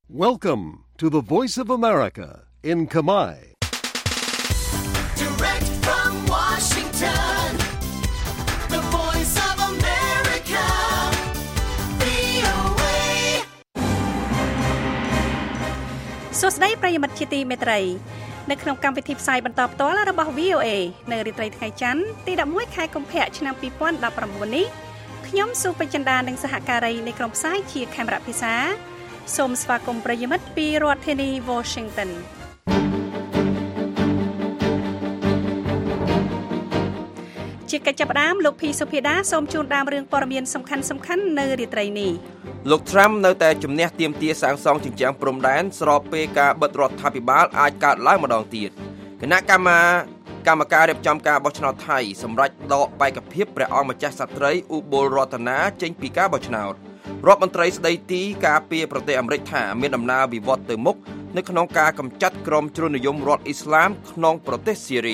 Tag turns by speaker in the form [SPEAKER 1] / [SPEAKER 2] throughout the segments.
[SPEAKER 1] Welcome to the Voice of America in Khmer.
[SPEAKER 2] Direct from Washington, the Voice of America, VOA.
[SPEAKER 3] សួស្តីប្រិយមិត្តជាទីមេត្រីនៅក្នុងកម្មវិធីផ្សាយបន្តផ្ទាល់របស់ VOA នៅរាត្រីថ្ងៃច័ន្ទទី11ខែកុម្ភៈឆ្នាំ2019នេះខ្ញុំសុបចិន្តានិងសហការីនៃក្រុមផ្សាយជាខេមរៈភិសាសូមស្វាគមន៍ប្រិយមិត្តពីរដ្ឋធានី Washington ជាកិច្ចចាប់ផ្ដើមលោកភីសុភាដាសូមជូនដើមរឿងព័ត៌មានសំខាន់ៗនៅរាត្រីនេះ
[SPEAKER 4] លោក Trump នៅតែជំនះទាមទារសាងសង់ជញ្ជាំងព្រំដែនស្របពេលការបិទរដ្ឋាភិបាលអាចកើតឡើងម្ដងទៀតគណៈកម្មការរៀបចំការបោះឆ្នោតថៃសម្រាប់ដកបេក្ខភាពព្រះអង្គម្ចាស់ក្សត្រីឧបលរតនាចេញពីការបោះឆ្នោតរដ្ឋមន្ត្រីស្ដីទីការពារប្រទេសអាមេរិកថាមានដំណើរវិវត្តទៅមុខនៅក្នុងការកម្ចាត់ក្រុមជ្រុលនិយមរដ្ឋអ៊ីស្លាមក្នុងប្រទេសស៊ីរី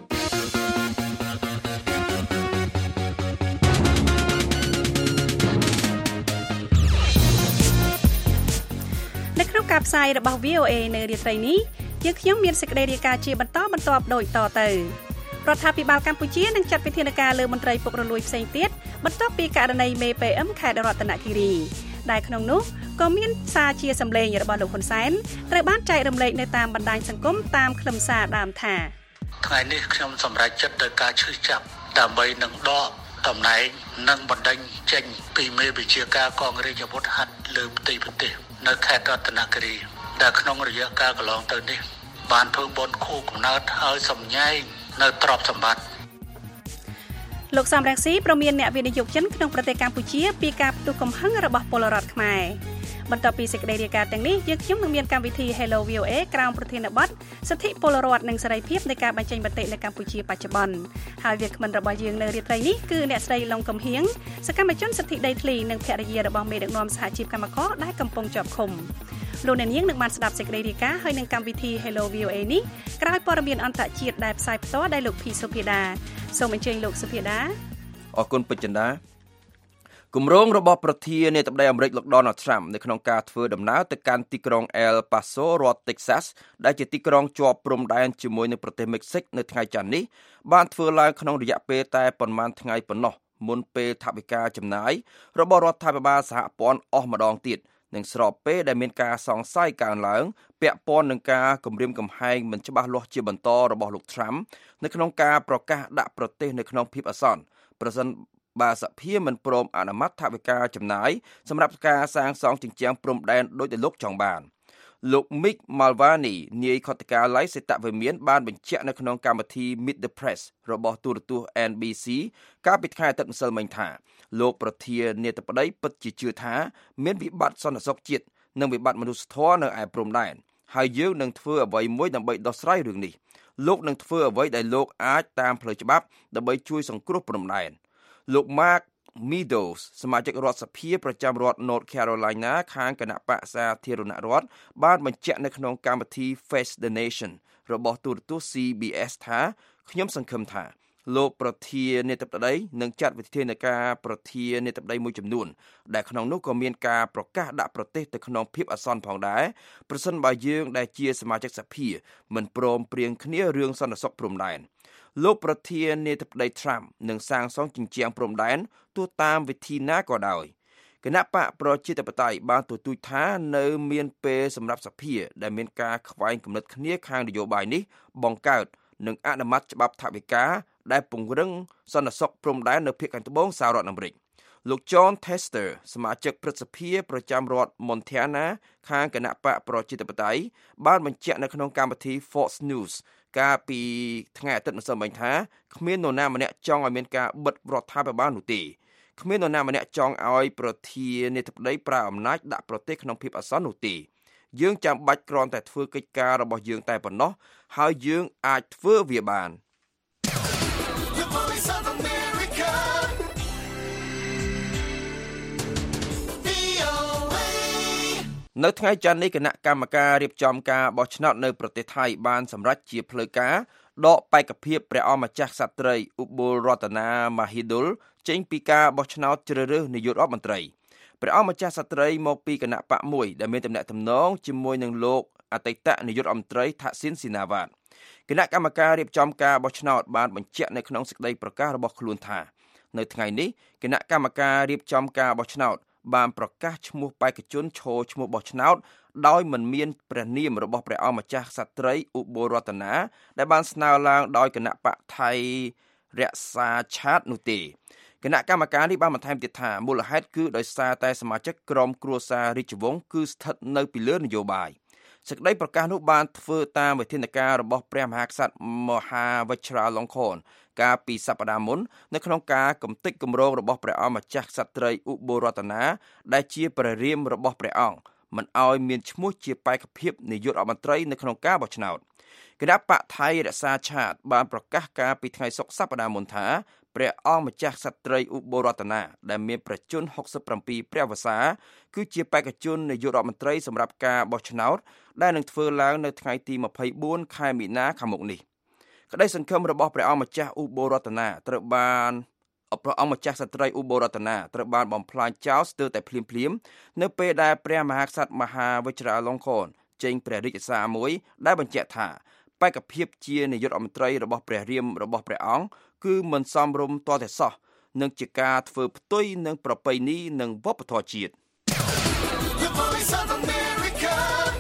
[SPEAKER 3] នៅក្នុងការផ្សាយរបស់ VOA នៅរាត្រីនេះយើងខ្ញុំមានសេចក្តីរាយការណ៍ជាបន្តបន្ទាប់ដូចតទៅរដ្ឋាភិបាលកម្ពុជានឹងចាត់វិធានការលើមន្ត្រីពុករលួយផ្សេងទៀតបន្ទាប់ពីករណីមេ PM ខេត្តរតនគិរីដែលក្នុងនោះក៏មានសារជាសម្លេងរបស់លោកហ៊ុនសែនត្រូវបានចែករំលែកនៅតាមបណ្ដាញសង្គមតាមខ្លឹមសារដើមថា
[SPEAKER 5] ថ្ងៃនេះខ្ញុំសម្រេចចិត្តដោយការឈឺចាប់ដើម្បីនឹងដកតំណែងនិងបណ្ដេញចេញពីមេវិជាការកងរាជអាវុធហត្ថលើផ្ទៃប្រទេសនៅខេត្តរតនគិរីដែលក្នុងរយៈកាលកន្លងទៅនេះបានធ្វើបុណ្យខួបកំណើតហើយសម្ញែងនៅទ្រព្យសម្បត្តិ
[SPEAKER 3] លោកសំរងស៊ីប្រមានអ្នកវិនិយោគចិនក្នុងប្រទេសកម្ពុជាពីការផ្ទុះកំហឹងរបស់ពលរដ្ឋខ្មែរបន្ទាប់ពីសេចក្តីរាយការណ៍ទាំងនេះយើងខ្ញុំនឹងមានកម្មវិធី Hello VOA ក្រោមប្រធានបទសិទ្ធិពលរដ្ឋនិងសេរីភាពនៃការបញ្ចេញមតិនៅកម្ពុជាបច្ចុប្បន្នហើយវាគ្មិនរបស់យើងនៅរាត្រីនេះគឺអ្នកស្រីឡុងកំហៀងសកម្មជនសិទ្ធិដីធ្លីនិងភរិយារបស់មេដឹកនាំសហជីពកម្មករដែលកំពុងជាប់ឃុំលោកអ្នកនាងនឹងបានស្ដាប់សេចក្តីរាយការណ៍ហើយនឹងកម្មវិធី Hello VOA នេះក្រោយព័ត៌មានអន្តរជាតិដែលផ្សាយផ្ទាល់ដោយលោកភីសុភាដាសូមអញ្ជើញលោកសុភាដា
[SPEAKER 4] អរគុណពេជ្រចិន្តាគម្រោងរបស់ប្រធានាធិបតីអាមេរិកលោក Donald Trump នៅក្នុងការធ្វើដំណើរទៅកាន់ទីក្រុង El Paso រដ្ឋ Texas ដែលជាទីក្រុងជាប់ព្រំដែនជាមួយនឹងប្រទេសមិចស៊ិកនៅថ្ងៃច័ន្ទនេះបានធ្វើឡើងក្នុងរយៈពេលតែប៉ុន្មានថ្ងៃប៉ុណ្ណោះមុនពេលថវិកាចំណាយរបស់រដ្ឋាភិបាលសហព័ន្ធអស់ម្ដងទៀតនិងស្របពេលដែលមានការសង្ស័យកើនឡើងពាក់ព័ន្ធនឹងការគំរាមកំហែងមិនច្បាស់លាស់ជាបន្តរបស់លោក Trump នៅក្នុងការប្រកាសដាក់ប្រទេសនៅក្នុងភាពអាសន្នប្រសិនបើសភាមិនព្រមអនុម័តថវិកាចំណាយសម្រាប់ការសាងសង់ជញ្ជាំងព្រំដែនដោយដែលលោកចង់បានលោក Mick Mulvaney នាយខុទ្ទកាល័យសេតវិមានបានបញ្ជាក់នៅក្នុងកម្មវិធី Meet the Press របស់ទូរទស្សន៍ NBC កាលពីថ្ងៃអាទិត្យម្សិលមិញថាលោកប្រធានាធិបតីពិតជាជឿថាមានវិបត្តិសន្តិសុខជាតិនិងវិបត្តិមនុស្សធម៌នៅឯព្រំដែនហើយយើងនឹងធ្វើអ្វីមួយដើម្បីដោះស្រាយរឿងនេះលោកនឹងធ្វើអ្វីដែលលោកអាចតាមផ្លូវច្បាប់ដើម្បីជួយសង្គ្រោះព្រំដែនលោក Mark Meadows សមាជិករដ្ឋសភាប្រចាំរដ្ឋ North Carolina ខាងគណៈបក្សសាធារណរដ្ឋបានបញ្ជាក់នៅក្នុងកម្មវិធី Face the Nation របស់ទូរទស្សន៍ CBS ថាខ្ញុំសង្ឃឹមថាលោកប្រធានាធិបតីនឹងចាត់វិធានការប្រធានាធិបតីមួយចំនួនដែលក្នុងនោះក៏មានការប្រកាសដាក់ប្រទេសទៅក្នុងភាពអាសន្នផងដែរប្រសិនបើយើងដែលជាសមាជិកសភាមិនព្រមព្រៀងគ្នារឿងសន្តិសុខព្រំដែនលោកប្រធានាធិបតី Trump នឹងសាងសង់ជញ្ជាំងព្រំដែនទោះតាមវិធីណាក៏ដោយគណៈបកប្រជាធិបតេយ្យបានទទូចថានៅមានពេលសម្រាប់សភាដែលមានការខ្វែងគំនិតគ្នាខាងនយោបាយនេះបង្កើតនិងអនុម័តច្បាប់ថវិកាដែលពង្រឹងសន្តិសុខព្រំដែននៅភាគខាងត្បូងសហរដ្ឋអាមេរិកលោក John Tester សមាជិកព្រឹទ្ធសភាប្រចាំរដ្ឋ Montana ខាងគណៈបកប្រជាធិបតេយ្យបានបញ្ជាក់នៅក្នុងកម្មវិធី Fox News កាលពីថ្ងៃអាទិត្យម្សិលមិញថាគ្មាននរណាម្នាក់ចង់ឲ្យមានការបិទរដ្ឋាភិបាលនោះទេគ្មាននរណាម្នាក់ចង់ឲ្យប្រធានាធិបតីប្រើអំណាចដាក់ប្រទេសក្នុងភាពអាសន្ននោះទេយើងចាំបាច់គ្រាន់តែធ្វើកិច្ចការរបស់យើងតែប៉ុណ្ណោះហើយយើងអាចធ្វើវាបាននៅថ្ងៃច័ន្ទនេះគណៈកម្មការរៀបចំការបោះឆ្នោតនៅប្រទេសថៃបានសម្រេចជាផ្លូវការដកបេក្ខភាពព្រះអង្គម្ចាស់ក្សត្រីឧបលរតនា Mahidol ចេញពីការបោះឆ្នោតជ្រើសរើសនាយករដ្ឋមន្ត្រីព្រះអង្គម្ចាស់ក្សត្រីមកពីគណៈបកមួយដែលមានទំនាក់ទំនងជាមួយនឹងលោកអតីតនាយករដ្ឋមន្ត្រីថាក់ស៊ីនស៊ីណាវ៉ាតគណៈកម្មការរៀបចំការបោះឆ្នោតបានបញ្ជាក់នៅក្នុងសេចក្តីប្រកាសរបស់ខ្លួនថានៅថ្ងៃនេះគណៈកម្មការរៀបចំការបោះឆ្នោតបានប្រកាសឈ្មោះបេក្ខជនឈរឈ្មោះបោះឆ្នោតដោយមិនមានព្រះនាមរបស់ព្រះអង្គម្ចាស់ក្សត្រីឧបូររតនាដែលបានស្នើឡើងដោយគណៈបកថៃរក្សាឆាតនោះទេគណៈកម្មការនេះបានបន្ថែមទៀតថាមូលហេតុគឺដោយសារតែសមាជិកក្រុមគ្រួសាររាជវង្សគឺស្ថិតនៅពីលើនយោបាយសេចក្តីប្រកាសនោះបានធ្វើតាមវិធានការរបស់ព្រះមហាក្សត្រមហាវជ្រាលង្កនកាលពីសប្តាហ៍មុននៅក្នុងការកំទេចគម្រោងរបស់ព្រះអង្គម្ចាស់ក្សត្រីឧបូររតនាដែលជាព្រះរាមរបស់ព្រះអង្គមិនឲ្យមានឈ្មោះជាបេក្ខភាពនាយករដ្ឋមន្ត្រីនៅក្នុងការបោះឆ្នោតគណៈបកថៃរក្សាឆាតបានប្រកាសកាលពីថ្ងៃសុក្រសប្តាហ៍មុនថាព្រះអង្គម្ចាស់ក្សត្រីឧបូររតនាដែលមានព្រះជន្ម67ព្រះវស្សាគឺជាបេក្ខជននាយករដ្ឋមន្ត្រីសម្រាប់ការបោះឆ្នោតដែលនឹងធ្វើឡើងនៅថ្ងៃទី24ខែមីនាខាងមុខនេះក្តីសង្ឃឹមរបស់ព្រះអង្គម្ចាស់ឧបូររតនាត្រូវបានព្រះអង្គម្ចាស់ក្សត្រីឧបូររតនាត្រូវបានបំផ្លាញចោលស្ទើរតែភ្លាមៗនៅពេលដែលព្រះមហាក្សត្រមហាវជ្រាលង្កនចេញព្រះរាជសារមួយដែលបញ្ជាក់ថាបេក្ខភាពជានាយករដ្ឋមន្ត្រីរបស់ព្រះរាមរបស់ព្រះអង្គគឺមិនសមរម្យទាល់តែសោះនឹងជាការធ្វើផ្ទុយនឹងប្រពៃណីនិងវប្បធម៌ជាតិ
[SPEAKER 2] The Voice of America.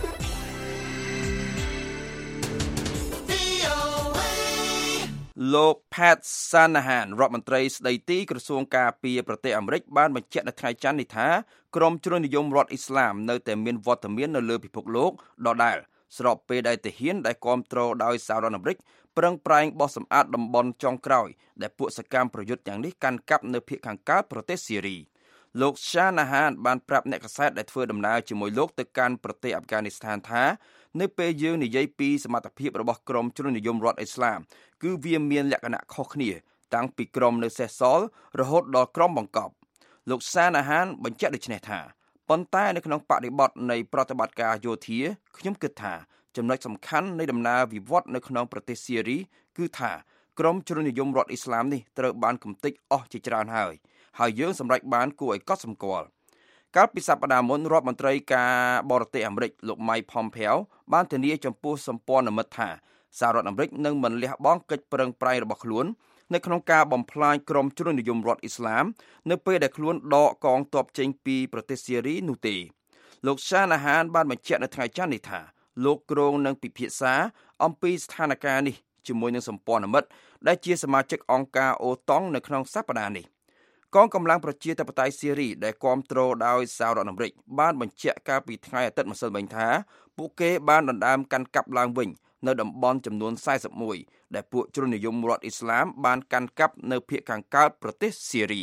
[SPEAKER 2] VOA.
[SPEAKER 4] លោក Pat Shanahan រដ្ឋមន្ត្រីស្ដីទីក្រសួងការពារប្រទេសអាមេរិកបានបញ្ជាក់នៅថ្ងៃច័ន្ទនេះថាក្រុមជ្រុលនិយមរដ្ឋអ៊ីស្លាមនៅតែមានវត្តមាននៅលើពិភពលោកដដែលស្របពេលដែលទាហានដែលគាំទ្រដោយសហរដ្ឋអាមេរិកប្រឹងប្រែងបោះសម្អាតតំបន់ចុងក្រោយដែលពួកសកម្មប្រយុទ្ធយ៉ាងនេះកាន់កាប់នៅភាគខាងកើតប្រទេសស៊ីរីលោក Shanahan បានប្រាប់អ្នកកាសែតដែលធ្វើដំណើរជាមួយលោកទៅកាន់ប្រទេសអាហ្វហ្គានីស្ថានថានៅពេលយើងនិយាយពីសមត្ថភាពរបស់ក្រុមជ្រុលនិយមរដ្ឋអ៊ីស្លាមគឺវាមានលក្ខណៈខុសគ្នាតាំងពីក្រុមនៅសេសសល់រហូតដល់ក្រុមបង្កប់លោក Shanahan បញ្ជាក់ដូចនេះថាប៉ុន្តែនៅក្នុងបរិបទនៃប្រតិបត្តិការយោធាខ្ញុំគិតថាចំណុចសំខាន់នៃដំណើរវិវត្តនៅក្នុងប្រទេសស៊ីរីគឺថាក្រុមជ្រុលនិយមរដ្ឋអ៊ីស្លាមនេះត្រូវបានកំទេចអស់ជាច្រើនហើយយើងសម្រេចបានគួរឲ្យកត់សម្គាល់កាលពីសប្តាហ៍មុនរដ្ឋមន្ត្រីការបរទេសអាមេរិកលោក Mike Pompeo បានធានាចំពោះសម្ព័ន្ធមិត្តថាសហរដ្ឋអាមេរិកនឹងមិនលះបង់កិច្ចប្រឹងប្រែងរបស់ខ្លួននៅក្នុងការបំផ្លាញក្រុមជ្រុលនិយមរដ្ឋអ៊ីស្លាមនៅពេលដែលខ្លួនដកកងទ័ពចេញពីប្រទេសស៊ីរីនោះទេលោក Shanahan បានបញ្ជាក់នៅថ្ងៃច័ន្ទនេះថាលោកគ្រងនឹងពិភាក្សាអំពីស្ថានភាពនេះជាមួយនឹងសម្ព័ន្ធមិត្តដែលជាសមាជិកអង្គការអូតង់នៅក្នុងសប្តាហ៍នេះកងកម្លាំងប្រជាធិបតេយ្យស៊ីរីដែលគាំទ្រដោយសហរដ្ឋអាមេរិកបានបញ្ជាក់កាលពីថ្ងៃអាទិត្យម្សិលមិញថាពួកគេបានដណ្ដើមកាន់កាប់ឡើងវិញនៅតំបន់ចំនួន41ដែលពួកជ្រុលនិយមរដ្ឋអ៊ីស្លាមបានកាន់កាប់នៅភាគខាងកើតប្រទេសស៊ីរី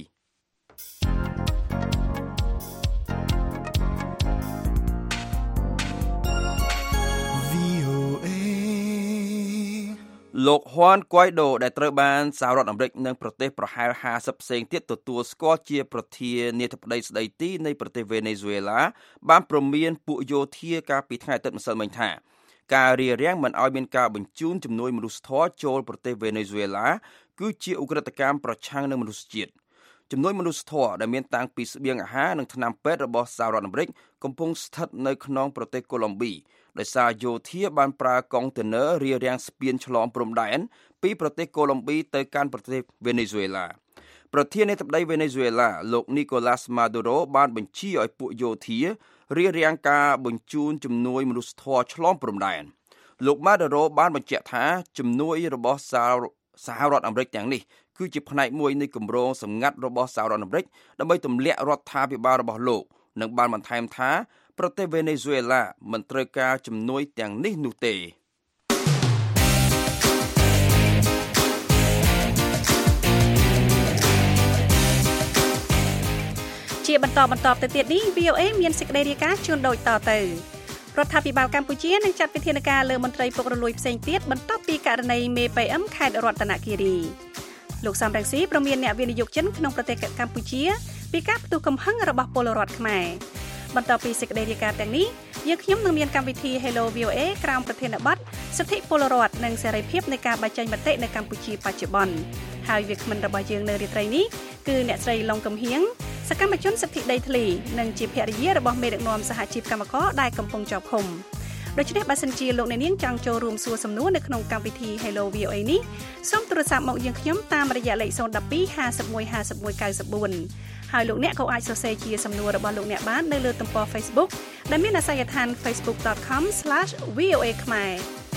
[SPEAKER 4] លោក Juan Guaido ដែលត្រូវបានសហរដ្ឋអាមេរិកនិងប្រទេសប្រហែល50ផ្សេងទៀតទទួលស្គាល់ជាប្រធានាធិបតីស្ដីទីនៃប្រទេសវេណេស៊ុយអេឡាបានព្រមានពួកយោធាកាលពីថ្ងៃអាទិត្យម្សិលមិញថាការរារាំងមិនឲ្យមានការបញ្ជូនជំនួយមនុស្សធម៌ចូលប្រទេសវេណេស៊ុយអេឡាគឺជាឧក្រិដ្ឋកម្មប្រឆាំងនឹងមនុស្សជាតិជំនួយមនុស្សធម៌ដែលមានតាំងពីស្បៀងអាហារនិងថ្នាំពេទ្យរបស់សហរដ្ឋអាមេរិកកំពុងស្ថិតនៅក្នុងប្រទេសកូឡុំប៊ីដោយសារយោធាបានប្រើកុងតឺន័ររារាំងស្ពានឆ្លងព្រំដែនពីប្រទេសកូឡុំប៊ីទៅកាន់ប្រទេសវេណេស៊ុយអេឡាប្រធានាធិបតីវេណេស៊ុយអេឡាលោក Nicolas Maduro បានបញ្ជាឲ្យពួកយោធារារាំងការបញ្ជូនជំនួយមនុស្សធម៌ឆ្លងព្រំដែនលោក Maduro បានបញ្ជាក់ថាជំនួយរបស់សហរដ្ឋអាមេរិកទាំងនេះគឺជាផ្នែកមួយនៃគម្រោងសម្ងាត់របស់សហរដ្ឋអាមេរិកដើម្បីទម្លាក់រដ្ឋាភិបាលរបស់លោកនិងបានបន្ថែមថាប្រទេសវេណេស៊ុយអេឡាមិនត្រូវការជំនួយទាំងនេះនោះទេ
[SPEAKER 3] ជាបន្តទៅទៀតនេះ VOA មានសេចក្តីរាយការណ៍ជូនដូចតទៅរដ្ឋាភិបាលកម្ពុជានឹងចាត់វិធានការលើមន្ត្រីពុករលួយផ្សេងទៀតបន្ទាប់ពីករណីមេ PM ខេត្តរតនគិរីលោកសំរងស៊ីប្រមានអ្នកវិនិយោគចិនក្នុងប្រទេសកម្ពុជាពីការផ្ទុះកំហឹងរបស់ពលរដ្ឋខ្មែរបន្តពីសេចក្តីរាយការណ៍ទាំងនេះយើងខ្ញុំនឹងមានកម្មវិធី Hello VOA ក្រោមប្រធានបទសិទ្ធិពលរដ្ឋនិងសេរីភាពនៃការបញ្ចេញមតិនៅកម្ពុជាបច្ចុប្បន្នហើយវាគ្មិនរបស់យើងនៅរាត្រីនេះគឺអ្នកស្រីឡុងកំហៀងសកម្មជនសិទ្ធិដីធ្លីនិងជាភរិយារបស់មេដឹកនាំសហជីពកម្មករដែលកំពុងជាប់ឃុំដូច្នេះបើសិនជាលោកអ្នកនាងចង់ចូលរួមសួរសំណួរនៅក្នុងកម្មវិធី Hello VOA នេះសូមទូរស័ព្ទមកយើងខ្ញុំតាមរយៈលេខ012 51 51 94ហើយលោកអ្នកក៏អាចសរសេរជាសំណួររបស់លោកអ្នកបាននៅលើទំព័រ Facebook ដែលមានអាសយដ្ឋាន facebook.com/voa ខ្មែរ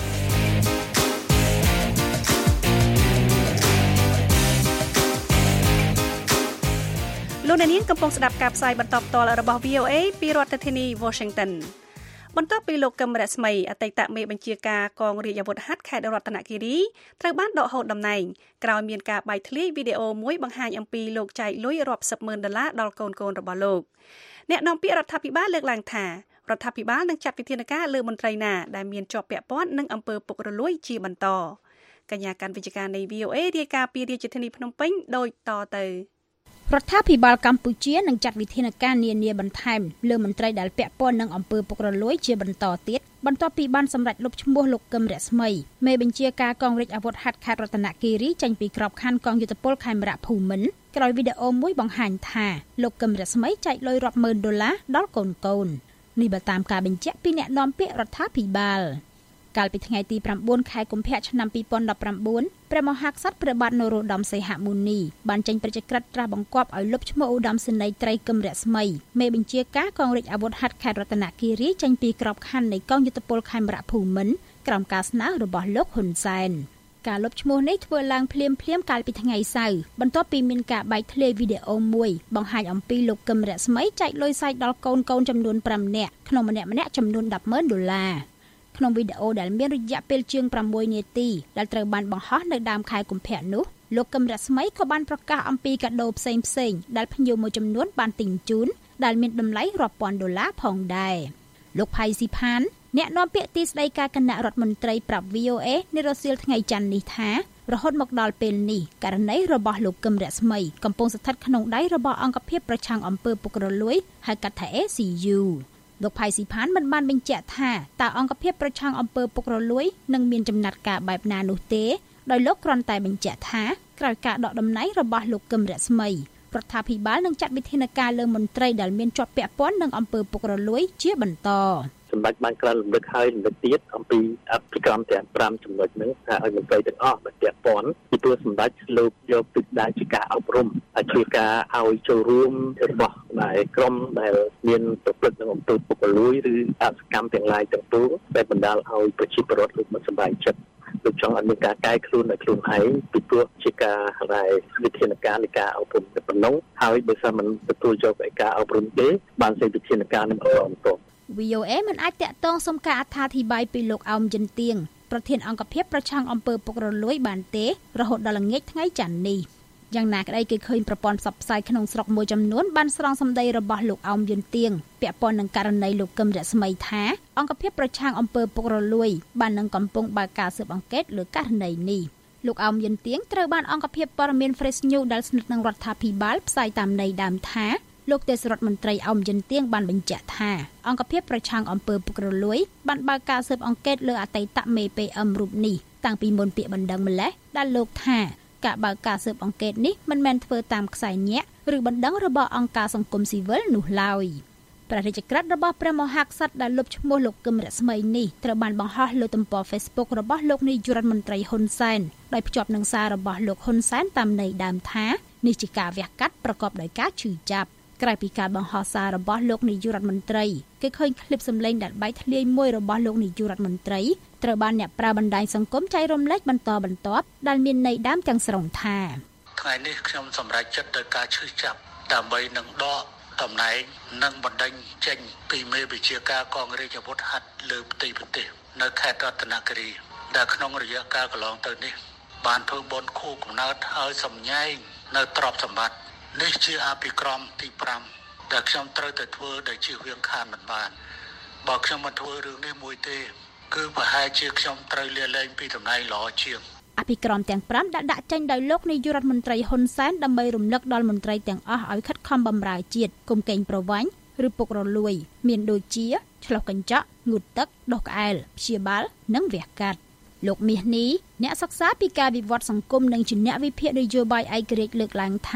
[SPEAKER 3] លោកអ្នកនាងកំពុងស្ដាប់ការផ្សាយបន្តផ្ទាល់របស់ VOA ពីរដ្ឋធានី Washington បន្ទាប់ពីលោកកឹមរស្មីអតីតមេបញ្ជាការកងរាជអាវុធហត្ថខេត្តរតនគិរីត្រូវបានដកហូតតំណែងក្រោយមានការបែកធ្លាយវីដេអូមួយបង្ហាញអំពីលោកចែកលុយរាប់សិបម៉ឺនដុល្លារដល់កូនៗរបស់លោកអ្នកនាំពាក្យរដ្ឋាភិបាលលើកឡើងថារដ្ឋាភិបាលនឹងចាត់វិធានការលើមន្ត្រីណាដែលមានជាប់ពាក់ព័ន្ធនឹងអំពើពុករលួយជាបន្តកញ្ញាកាន់វិជ្ជការនៃ VOA រាយការណ៍ពីរាជធានីភ្នំពេញដូចតទៅ
[SPEAKER 6] រដ្ឋាភិបាលកម្ពុជានឹងចាត់វិធានការនានាបន្ថែមលើមន្ត្រីដែលពាក់ព័ន្ធនឹងអំពើពុករលួយជាបន្តទៀតបន្ទាប់ពីបានសម្រេចលុបឈ្មោះលោកកឹមរស្មីមេបញ្ជាការកងរាជអាវុធហត្ថខេត្តរតនគិរីចេញពីក្របខ័ណ្ឌកងយុទ្ធពលខេមរៈភូមិន្ទក្រោយវីដេអូមួយបង្ហាញថាលោកកឹមរស្មីចែកលុយរាប់ម៉ឺនដុល្លារដល់កូននេះបើតាមការបញ្ជាក់ពីអ្នកនាំពាក្យរដ្ឋាភិបាលកាលពីថ្ងៃទី9ខែកុម្ភៈឆ្នាំ2019ព្រះមហាក្សត្រព្រះបាទនរោត្តមសីហមុនីបានចេញប្រតិក្រិតត្រាស់បង្គាប់ឲ្យលុបឈ្មោះឧត្តមសេនីយ៍ត្រីកឹមរស្មីមេបញ្ជាការកងរាជអាវុធហត្ថខេត្តរតនគិរីចេញពីក្របខ័ណ្ឌនៃកងយុទ្ធពលខេមរៈភូមិន្ទក្រោមការស្នើរបស់លោកហ៊ុនសែនការលុបឈ្មោះនេះធ្វើឡើងភ្លាមកាលពីថ្ងៃសៅរ៍បន្ទាប់ពីមានការបែកធ្លាយវីដេអូមួយបង្ហាញអំពីលោកកឹមរស្មីចែកលុយសាច់ដល់កូនចំនួន5នាក់ក្នុងម្នាក់ចំនួន$10,000ក្នុងវីដេអូដែលមានរយៈពេលជាង6នាទីដែលត្រូវបានបង្ហោះនៅដើមខែកុម្ភៈនោះលោកកឹមរស្មីក៏បានប្រកាសអំពីកាដូផ្សេងដែលភ្ញៀវមួយចំនួនបានទិញជូនដែលមានតម្លៃរាប់ពាន់ដុល្លារផងដែរលោកផៃស៊ីផានអ្នកនាំពាក្យទីស្តីការគណៈរដ្ឋមន្ត្រីប្រាប់ VOA នៅរសៀលថ្ងៃច័ន្ទនេះថារហូតមកដល់ពេលនេះករណីរបស់លោកកឹមរស្មីកំពុងស្ថិតក្នុងដៃរបស់អង្គភាពប្រឆាំងអំពើពុករលួយហៅកាត់ថា ACUលោកផៃស៊ីផានមិនបានបញ្ជាក់ថាតើអង្គភាពប្រឆាំងអំពើពុករលួយនឹងមានចំណាត់ការបែបណានោះទេដោយលោកគ្រាន់តែបញ្ជាក់ថាក្រោយការដកតំណែងរបស់លោកកឹមរស្មីរដ្ឋាភិបាលនឹងចាត់វិធានការលើមន្ត្រីដែលមានជាប់ពាក់ព័ន្ធនឹងអំពើពុករលួយជាបន្ត
[SPEAKER 7] សម្ដេចបានក្រានរំលឹកហើយរំលឹកទៀតអំពីអភិក្រមទាំង5ចំណុចហ្នឹងថាឲ្យមន្ត្រីទាំងអស់បានពាក់ព័ន្ធពីព្រោះសម្ដេចលោកយកទឹកដែរជាការអប់រំហើយជួយការឲ្យចូលរួមរបស់ដែលក្រុមដែលមានប្រព្រឹត្តនឹងអំពើពុករលួយឬអសកម្មទាំងឡាយទាំងពួងដែលបណ្ដាលឲ្យប្រជាពលរដ្ឋលោកមិនសប្បាយចិត្តលោកចង់ឲ្យមានការកែខ្លួនដោយខ្លួនឯងពីព្រោះជាការដែលវិធានការនៃការអប់រំតែប៉ុណ្ណឹងហើយបើសិនមិនទទួលយកឯការអប់រំទេបានសេវិធានការនឹងអត់បន្ត
[SPEAKER 6] VOA មិនអាចតាក់ទងសុំការអត្ថាធិប្បាយពីលោកអោមយិនទៀងប្រធានអង្គភាពប្រឆាំងអំពើពុករលួយបានទេរហូតដល់ល្ងាចថ្ងៃច័ន្ទនេះយ៉ាងណាក្តីគេឃើញប្រព័ន្ធផ្សព្វផ្សាយក្នុងស្រុកមួយចំនួនបានស្រង់សម្ដីរបស់លោកអោមយិនទៀងពាក់ព័ន្ធនឹងករណីលោកកឹមរស្មីថាអង្គភាពប្រឆាំងអំពើពុករលួយបាននឹងកំពុងបើកការស៊ើបអង្កេតលើករណីនេះលោកអោមយិនទៀងត្រូវបានអង្គភាពព័ត៌មាន Fresh News ដែលស្និទ្ធនឹងរដ្ឋាភិបាលផ្សាយតាមន័យដើមថាលោកទេសរដ្ឋមន្ត្រីអោមយិនទៀងបានបញ្ជាក់ថាអង្គភាពប្រឆាំងអំពើពុករលួយបានបើកការស៊ើបអង្កេតលើអតីតមេ PM រូបនេះតាំងពីមុនពាក្យបណ្ដឹងម្លេះដែលលោកថាការបើកការស៊ើបអង្កេតនេះមិនមែនធ្វើតាមខ្សែញាក់ឬបណ្ដឹងរបស់អង្គការសង្គមស៊ីវិលនោះឡើយព្រះរាជក្រឹត្យរបស់ព្រះមហាក្សត្រដែលលុបឈ្មោះលោកកឹមរស្មីនេះត្រូវបានបង្ហោះលើទំព័រ Facebook របស់លោកនាយករដ្ឋមន្ត្រីហ៊ុនសែនដោយភ្ជាប់នឹងសាររបស់លោកហ៊ុនសែនតាមន័យដើមថានេះជាការវះកាត់ប្រកបដោយការឈឺចាប់ក្រៅពីការបង្ហោះសាររបស់លោកនាយករដ្ឋមន្ត្រីគេឃើញคลิปសម្លេងដែលបែកធ្លាយមួយរបស់លោកនាយករដ្ឋមន្ត្រីត្រូវបានអ្នកប្រើបណ្ដាញសង្គមចែករំលែកបន្តបន្ទាប់ដែលមានន័យដើមទាំងស្រុងថា
[SPEAKER 5] ថ្ងៃនេះខ្ញុំសម្រេចចិត្តដោយការឈឺចាប់ដើម្បីនឹងដកតំណែងនិងបណ្ដេញចេញពីមេបញ្ជាការកងរាជអាវុធហត្ថលើផ្ទៃប្រទេសនៅខេត្តរតនគិរីដែលក្នុងរយៈកាលកន្លងទៅនេះបានធ្វើបុណ្យខួបកំណើតហើយសម្ញែងនៅទ្រព្យសម្បត្តិនេះជាអភិក្រមទី5ដែលខ្ញុំត្រូវតែធ្វើដោយជៀសវាងខានមិនបានបើខ្ញុំមិនធ្វើរឿងនេះមួយទេគឺប្រហែលជាខ្ញុំត្រូវលាលែងពីតំណែងល្អជាង
[SPEAKER 6] អភិក្រមទាំង5ដាក់ចេញដោយលោកនាយករដ្ឋមន្ត្រីហ៊ុនសែនដើម្បីរំលឹកដល់មន្ត្រីទាំងអស់ឲ្យខិតខំបម្រើជាតិកុំកេងប្រវ័ញ្ចឬពុករលួយមានដូចជាឆ្លោះកញ្ចក់ងូតទឹកដុសក្អែលព្យាបាលនិងវះកាត់លោកមាសនេះអ្នកសិក្សាពីការវិវត្តសង្គមនិងជាអ្នកវិភាគនយោបាយឯករាជ្យលើកឡើងថា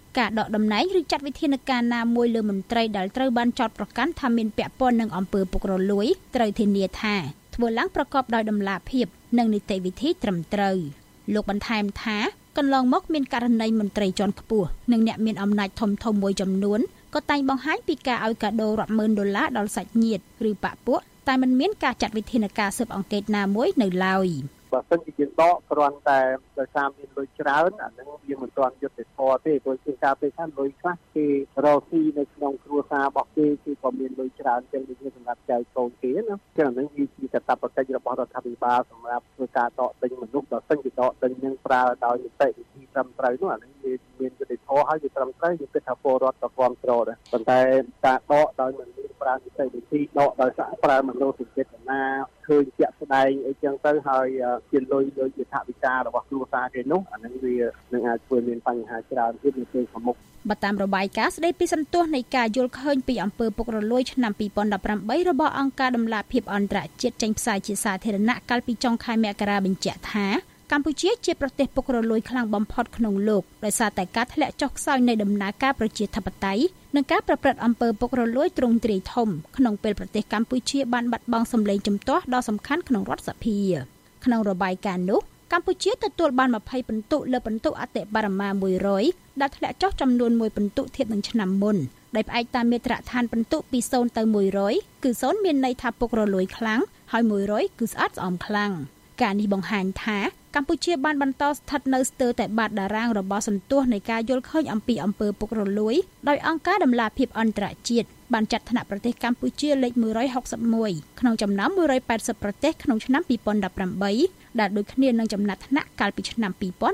[SPEAKER 6] ការដកតំណែងឬចាត់វិធានការណាមួយលើមន្ត្រីដែលត្រូវបានចោទប្រកាន់ថាមានពាក់ព័ន្ធនឹងអំពើពុករលួយត្រូវធានាថាធ្វើឡើងប្រកបដោយតម្លាភាពនិងនីតិវិធីត្រឹមត្រូវលោកបន្ថែមថាកន្លងមកមានករណីមន្ត្រីជាន់ខ្ពស់និងអ្នកមានអំណាចធំៗមួយចំនួនក៏តែងបង្ហាញពីការឲ្យកាដូរាប់ម៉ឺនដុល្លារដល់សាច់ញាតិឬបព្វពួកតែមិនមានការចាត់វិធានការស៊ើបអង្កេតណាមួយនៅឡើយ
[SPEAKER 7] បើសិនជាយើងដកគ្រាន់តែដោយសារមានលុយច្រើនអានឹងវាមិនទាន់យុត្តិធម៌ទេព្រោះជាការពេលខ្លះលុយខ្លះគេរកស៊ីនៅក្នុងគ្រួសាររបស់គេគឺក៏មានលុយច្រើនចឹងដូចជាសម្រាប់ចៅកូនគេណាចឹងអានឹងវាជាកាតព្វកិច្ចរបស់រដ្ឋាភិបាលសម្រាប់ធ្វើការដកដេញមនុស្សបើសិនជាដកដេញនឹងប្រើដោយនីតិវិធីត្រឹមត្រូវនោះអានឹងវាមានយុត្តិធម៌ហើយវាត្រឹមត្រូវយើងគិតថាពលរដ្ឋក៏គ្រប់គ្រងដែរប៉ុន្តែការដកដោយមិនមានប្រើនីតិវិធីដកដោយសារប្រើមនោសញ្ចេតនាឃើញជាក់ស្ដែងអីចឹងទៅហើយជាលុយជាថវិការបស់គ្រួសារគេនោះអានឹងវានឹងអាចធ្វើមានបញ្ហាច្រើនទៀតនៅពេលខាងមុខ
[SPEAKER 6] បើតាមរបាយការណ៍ស្ដីពីសន្ទុះនៃការយល់ឃើញពីអំពើពុករលួយឆ្នាំ2018របស់អង្គការដំឡាភិបអន្តរជាតិចេញផ្សាយជាសាធារណៈកាលពីចុងខែមករាបញ្ជាក់ថាកម្ពុជាជាប្រទេសពុករលួយខ្លាំងបំផុតក្នុងលោកដោយសារតែការធ្លាក់ចុះខ្សោយនៃដំណើរការប្រជាធិបតេយ្យនិងការប្រព្រឹត្តអំពើពុករលួយទ្រង់ទ្រាយធំក្នុងពេលប្រទេសកម្ពុជាបានបាត់បង់សម្លេងជំទាស់ដ៏សំខាន់ក្នុងរដ្ឋសភាក្នុងរបាយការណ៍នោះកម្ពុជាទទួលបាន20ពិន្ទុលើពិន្ទុអតិបរមា100ដែលធ្លាក់ចុះចំនួន1ពិន្ទុធៀបនឹងឆ្នាំមុនដោយផ្អែកតាមមាត្រាដ្ឋានពិន្ទុពី0ទៅ100គឺ0មានន័យថាពុករលួយខ្លាំងហើយ100គឺស្អាតស្អំខ្លាំងការនេះបង្ហាញថាកម្ពុជាបានបន្តស្ថិតនៅស្ទើរតែបាតតារាងរបស់សន្ទុះនៃការយល់ឃើញអំពីអំពើពុករលួយដោយអង្គការដំឡាភិបអន្តរជាតិបានចាត់ថ្នាក់ប្រទេសកម្ពុជាលេខ161ក្នុងចំណោម180ប្រទេសក្នុងឆ្នាំ2018ដែលដូចគ្នានឹងចំណាត់ថ្នាក់កាលពីឆ្នាំ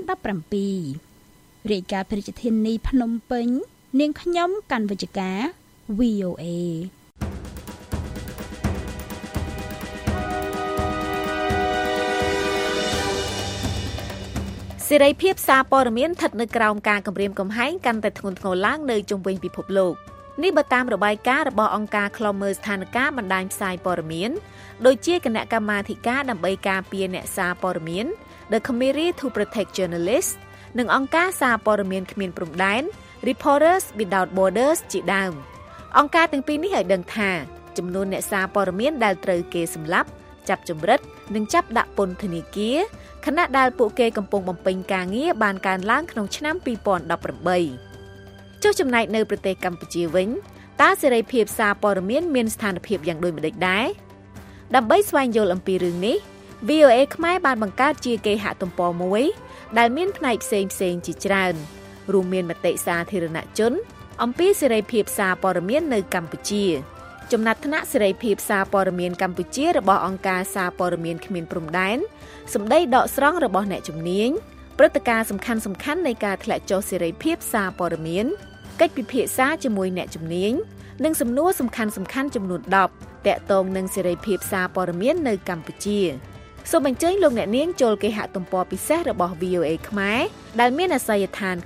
[SPEAKER 6] 2017រាយការណ៍ប្រជាធានីភ្នំពេញនាងខ្ញុំកាន់វិជ្ជការ VOA
[SPEAKER 8] សេរីភាពសារព័ត៌មានស្ថិតនៅក្រោមការគំរាមកំហែងកាន់តែធ្ងន់ធ្ងរឡើងនៅជុំវិញពិភពលោកនេះបើតាមរបាយការណ៍របស់អង្គការឃ្លាំមើលស្ថានភាពបណ្ដាញផ្សាយព័ត៌មានដូចជាគណៈកម្មាធិការដើម្បីការពារអ្នកសារព័ត៌មាន The Committee to Protect Journalists និងអង្គការសារព័ត៌មានគ្មានព្រំដែន Reporters Without Borders ជាដើមអង្គការទាំងពីរនេះឲ្យដឹងថាចំនួនអ្នកសារព័ត៌មានដែលត្រូវគេសម្លាប់ចាប់ចម្រិតនិងចាប់ដាក់ពន្ធនាគារខណៈដែលពួកគេកំពុងបំពេញការងារបានកើនឡើងក្នុងឆ្នាំ2018ចុះចំណែកនៅប្រទេសកម្ពុជាវិញតើសេរីភាពសារព័ត៌មានមានស្ថានភាពយ៉ាងដូចម្តេចដែរដើម្បីស្វែងយល់អំពីរឿងនេះ VOA ខ្មែរបានបង្កើតជាគេហទំព័រមួយដែលមានផ្នែកផ្សេងៗជាច្រើនរួមមានមតិសាធារណជនអំពីសេរីភាពសារព័ត៌មាននៅកម្ពុជាចំណាត់ថ្នាក់សេរីភាពសារព័ត៌មានកម្ពុជារបស់អង្គការសារព័ត៌មានគ្មានព្រំដែនសម្ដីដកស្រង់របស់អ្នកជំនាញព្រឹត្តិការណ៍សំខាន់ៗនៃការធ្លាក់ចុះសេរីភាពសារព័ត៌មានកិច្ចពិភាក្សាជាមួយអ្នកជំនាញនិងសំណួរសំខាន់ៗចំនួន10ទាក់ទងនឹងសេរីភាពសារព័ត៌មាននៅកម្ពុជាសូមអញ្ជើញលោកអ្នកនាងចូលគេហទំព័រពិសេសរបស់ VOA ខ្មែរដែលមានអាសយដ្ឋាន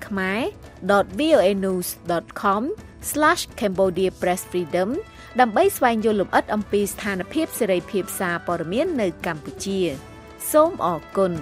[SPEAKER 8] khmer.voanews.com/cambodiapressfreedom ដើម្បីស្វែងយល់លម្អិតអំពីស្ថានភាពសេរីភាពសារព័ត៌មាននៅកម្ពុជាសូមអរគុណ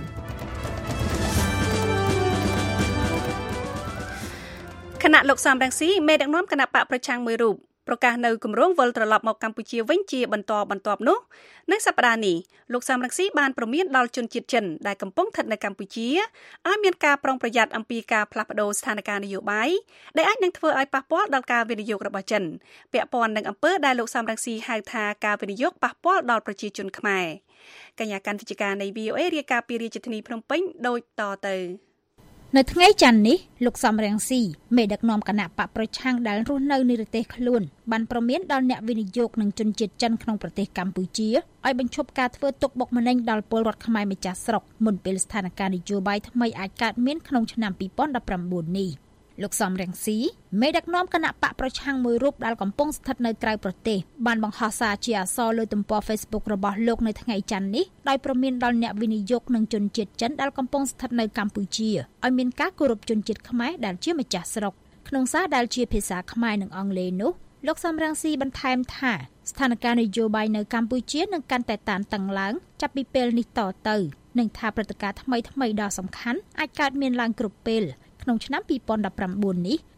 [SPEAKER 3] គណៈលោកសំរងស៊ីមេដឹកនាំគណៈបកប្រឆាំងមួយរូបប្រកាសនៅគម្រោងវិលត្រឡប់មកកម្ពុជាវិញជាបន្តបន្ទាប់នោះនៅសប្តាហ៍នេះលោកសំរងស៊ីបានព្រមានដល់ជនជាតិចិនដែលកំពុងស្ថិតនៅកម្ពុជាឲ្យមានការប្រុងប្រយ័ត្នអំពីការផ្លាស់ប្តូរស្ថានភាពនយោបាយដែលអាចនឹងធ្វើឲ្យប៉ះពាល់ដល់ការវិនិយោគរបស់ចិនពាក់ព័ន្ធនឹងអំពើដែលលោកសំរងស៊ីហៅថាការវិនិយោគប៉ះពាល់ដល់ប្រជាជនខ្មែរកញ្ញាកាន់វិជ្ជការនៃ VOA រាយការណ៍ពីរាជធានីភ្នំពេញដូចតទៅ
[SPEAKER 6] នៅថ្ងៃច័ន្ទនេះលោកសំរងស៊ីមេដឹកនាំគណៈបកប្រឆាំងដែលរស់នៅនិរទេសខ្លួនបានព្រមានដល់អ្នកវិនិយោគនិងជនជាតិចិនក្នុងប្រទេសកម្ពុជាឲ្យបញ្ឈប់ការធ្វើទុកបុកម្នេញដល់ពលរដ្ឋខ្មែរម្ចាស់ស្រុកមុនពេលស្ថានភាពនយោបាយថ្មីអាចកើតមានក្នុងឆ្នាំ2019នេះលោកសំរងស៊ីមេដឹកនាំគណៈបកប្រឆាំងមួយរូបដែលកំពុងស្ថិតនៅក្រៅប្រទេសបានបង្ហោះសារជាអក្សរលើទំព័រ Facebook របស់លោកនៅថ្ងៃច័ន្ទនេះដោយព្រមានដល់អ្នកវិនិយោគនិងជនជាតិចិនដែលកំពុងស្ថិតនៅកម្ពុជាឲ្យមានការគោរពជនជាតិខ្មែរដែលជាម្ចាស់ស្រុកក្នុងសារដែលជាភាសាខ្មែរនិងអង់គ្លេសនោះលោកសំរងស៊ីបន្ថែមថាស្ថានភាពនយោបាយនៅកម្ពុជានឹងកាន់តែតានតឹងឡើងចាប់ពីពេលនេះតទៅនិងថាព្រឹត្តិការណ៍ថ្មីៗដ៏សំខាន់អាចកើតមានឡើងគ្រប់ពេលក្នុងឆ្នាំ2019នេះ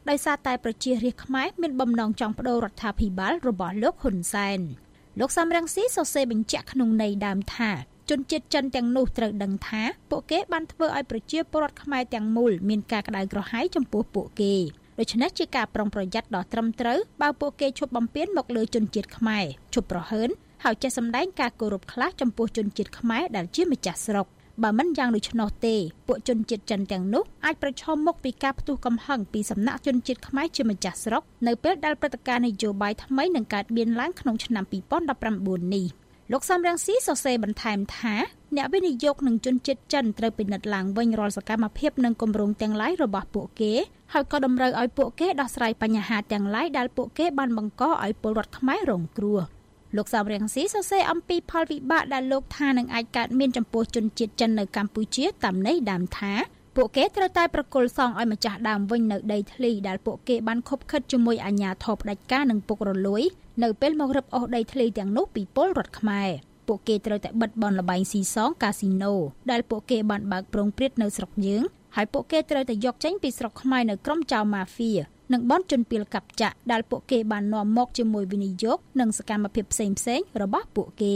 [SPEAKER 6] ដោយសារតែប្រជារាស្ត្រខ្មែរមានបំណងចង់បដូររដ្ឋាភិបាលរបស់លោកហ៊ុនសែនលោកសំរងស៊ីសរសេរបញ្ជាក់ក្នុងន័យដើមថាជនជាតិចិនទាំងនោះត្រូវដឹងថាពួកគេបានធ្វើឲ្យប្រជាពលរដ្ឋខ្មែរទាំងមូលមានការក្តៅក្រហាយចំពោះពួកគេដូច្នេះជាការប្រុងប្រយ័ត្នដ៏ត្រឹមត្រូវបើពួកគេឈប់បំពានមកលើជនជាតិខ្មែរឈប់ប្រហើនហើយចេះសម្ដែងការគោរពខ្លះចំពោះជនជាតិខ្មែរដែលជាម្ចាស់ស្រុកបើមិនយ៉ាងដូច្នោះទេពួកជនជាតិចិនទាំងនោះអាចប្រឈមមុខពីការផ្ទុះកំហឹងពីសំណាក់ជនជាតិខ្មែរជាម្ចាស់ស្រុកនៅពេលដែលព្រឹត្តិការណ៍នយោបាយថ្មីនឹងកើតមានឡើងក្នុងឆ្នាំ2019នេះលោកសំរងស៊ីសរសេរបន្ថែមថាអ្នកវិនិយោគនិងជនជាតិចិនត្រូវពិនិត្យឡើងវិញរាល់សកម្មភាពនិងគម្រោងទាំងឡាយរបស់ពួកគេហើយក៏តម្រូវឲ្យពួកគេដោះស្រាយបញ្ហាទាំងឡាយដែលពួកគេបានបង្កឲ្យពលរដ្ឋខ្មែររងគ្រោះលោកសំរងស៊ីសរសេរអំពីផលវិបាកដែលលោកថានឹងអាចកើតមានចំពោះជនជាតិចិននៅកម្ពុជាតាមន័យដើមថាពួកគេត្រូវតែប្រគល់សងឲ្យម្ចាស់ដើមវិញនៅដីធ្លីដែលពួកគេបានខົບខិតជាមួយអាជ្ញាធរផ្ដាច់ការនិងពុករលួយនៅពេលមករឹបអូសដីធ្លីទាំងនោះពីពលរដ្ឋខ្មែរពួកគេត្រូវតែបិទបនលបែងស៊ីសងកាស៊ីណូដែលពួកគេបានបើកប្រងព្រាតនៅស្រុកយើងហើយពួកគេត្រូវតែយកចេញពីស្រុកខ្មែរនៅក្រុមចៅម៉ាហ្វៀនិងបនជនពីលកាប់ចាក់ដែលពួកគេបាននាំមកជាមួយវិនិយោគនិងសកម្មភាពផ្សេងៗរបស់ពួកគេ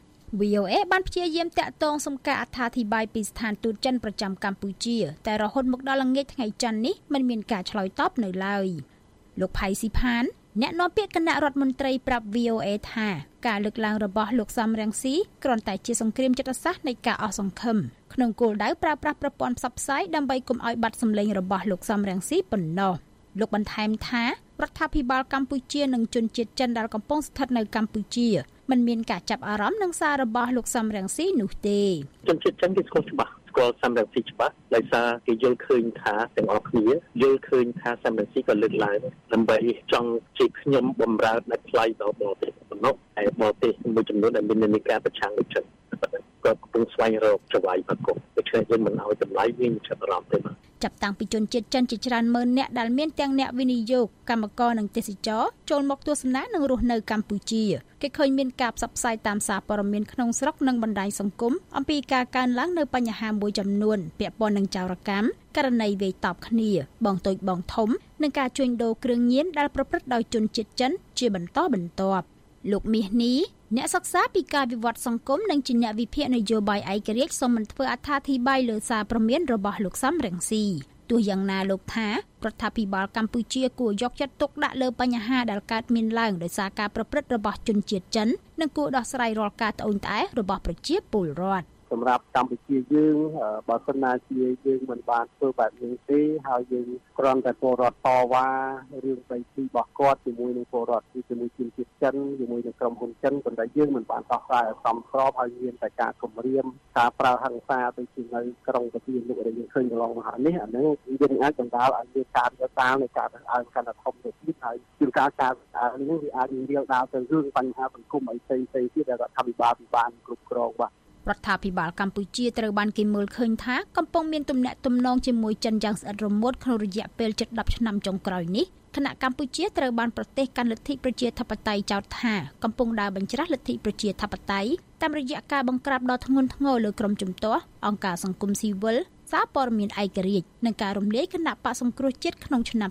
[SPEAKER 6] VOA បានព្យាយាមតាក់ទងសុំការអត្ថាធិប្បាយពីស្ថានទូតចិនប្រចាំកម្ពុជាតែរហូតមកដល់ល្ងាចថ្ងៃច័ន្ទនេះមិនមានការឆ្លើយតបនៅឡើយលោកផៃស៊ីផានអ្នកនាំពាក្យគណៈរដ្ឋមន្ត្រីប្រាប់ VOA ថាការលើកឡើងរបស់លោកសំរងស៊ីគ្រាន់តែជាសង្គ្រាមចិត្តសាស្ត្រនៃការអស់សង្ឃឹមក្នុងគោលដៅប្រើប្រាស់ប្រព័ន្ធផ្សព្វផ្សាយដើម្បីកុំឲ្យបាត់សម្លេងរបស់លោកសំរងស៊ីប៉ុណ្ណោះលោកបន្ថែមថារដ្ឋាភិបាលកម្ពុជានិងជនជាតិចិនដែលកំពុងស្ថិតនៅកម្ពុជាមិនមានការចាប់អារម្មណ៍នឹងសាររបស់លោកសំរងស៊ីនោះទេ
[SPEAKER 7] ជនជាតិចិនគេស្គាល់ច្បាស់ស្គាល់សំរងស៊ីច្បាស់ដោយសារគេយល់ឃើញថាទាំងអស់គ្នាយល់ឃើញថាសំរងស៊ីក៏លើកឡើងដើម្បីចង់ជាខ្ញុំបំរើដាច់ថ្លៃដល់បរទេសប៉ុណ្ណោះហើយបរទេសមួយចំនួនដែលមាននិន្នាការប្រឆាំងនឹងចិនក៏កំពុងស្វែងរកចង្វាយប្រកបដូច្នេះយើងមិនឲ្យតម្លៃវាមិនចាប់អារម្មណ៍ទេ
[SPEAKER 6] ចាប់តាំងពីជនជាតិចិនជាច្រើនម៉ឺននាក់ដែលមានទាំងអ្នកវិនិយោគកម្មករនិងទេសចរចូលមកទស្សនានិងរស់នៅកម្ពុជាគេឃើញមានការផ្សព្វផ្សាយតាមសារព័ត៌មានក្នុងស្រុកនិងបណ្ដាញសង្គមអំពីការកើនឡើងនៅបញ្ហាមួយចំនួនពាក់ព័ន្ធនឹងចោរកម្មករណីវាយតប់គ្នាបងតូចបងធំនិងការជួញដូរគ្រឿងញៀនដែលប្រព្រឹត្តដោយជនជាតិចិនជាបន្តបន្ទាប់លោកមាសនេះអ្នកសិក្សាពីការវិវត្តសង្គមនិងជាអ្នកវិភាគនយោបាយឯករាជ្យសូមមិនធ្វើអត្ថាធិប្បាយលើសារព្រមានរបស់លោកសំរងស៊ីទោះយ៉ាងណាលោកថារដ្ឋាភិបាលកម្ពុជាគួរយកចិត្តទុកដាក់លើបញ្ហាដែលកើតមានឡើងដោយសារការប្រព្រឹត្តរបស់ជនជាតិចិននិងគួរដោះស្រាយរាល់ការត្អូញត្អែរបស់ប្រជាពលរដ្ឋ
[SPEAKER 9] សម្រាប់កម្ពុជាយើងបើសិនណាជាយើងមិនបានធ្វើបែបនេះទេហើយយើងគ្រាន់តែពលរដ្ឋតវ៉ារឿងដីធ្លីរបស់គាត់ជាមួយនឹងពលរដ្ឋជាមួយជនជាតិចិនជាមួយនឹងក្រុមហ៊ុនចិនប៉ុន្តែយើងមិនបានដោះស្រាយឲ្យសមស្របហើយមានតែការគំរាមការប្រើហិង្សាទៅជានៅក្រុងប្រទេសលោកដែលយើងឃើញកន្លងមកហើយនេះអានឹងយើងអាចបណ្ដាលឲ្យមានការរដាលនៃការរើសអើងកាន់តែធំទៅទៀតហើយជាការនេះវាអាចរាលដាលទៅរឿងបញ្ហាសង្គមអីផ្សេងៗទៀតដែលរដ្ឋាភិបាលបានគ្រប់គ្រងបាទ
[SPEAKER 6] រដ្ឋាភិបាលកម្ពុជាត្រូវបានគេមើលឃើញថាកំពុងមានទំនាក់ទំនងជាមួយចិនយ៉ាងស្អិតរមួតក្នុងរយៈពេលជិត10ឆ្នាំចុងក្រោយនេះគណៈកម្ពុជាត្រូវបានប្រទេសកាន់លទ្ធិប្រជាធិបតេយ្យចោទថាកំពុងដើរបញ្ច្រាស់លទ្ធិប្រជាធិបតេយ្យតាមរយៈការបង្ក្រាបដ៏ធ្ងន់ធ្ងរលើក្រុមជំទាស់អង្គការសង្គមស៊ីវិលសារព័ត៌មានឯករាជ្យនិងការរំលាយគណៈបក្សសង្គ្រោះជាតិក្នុងឆ្នាំ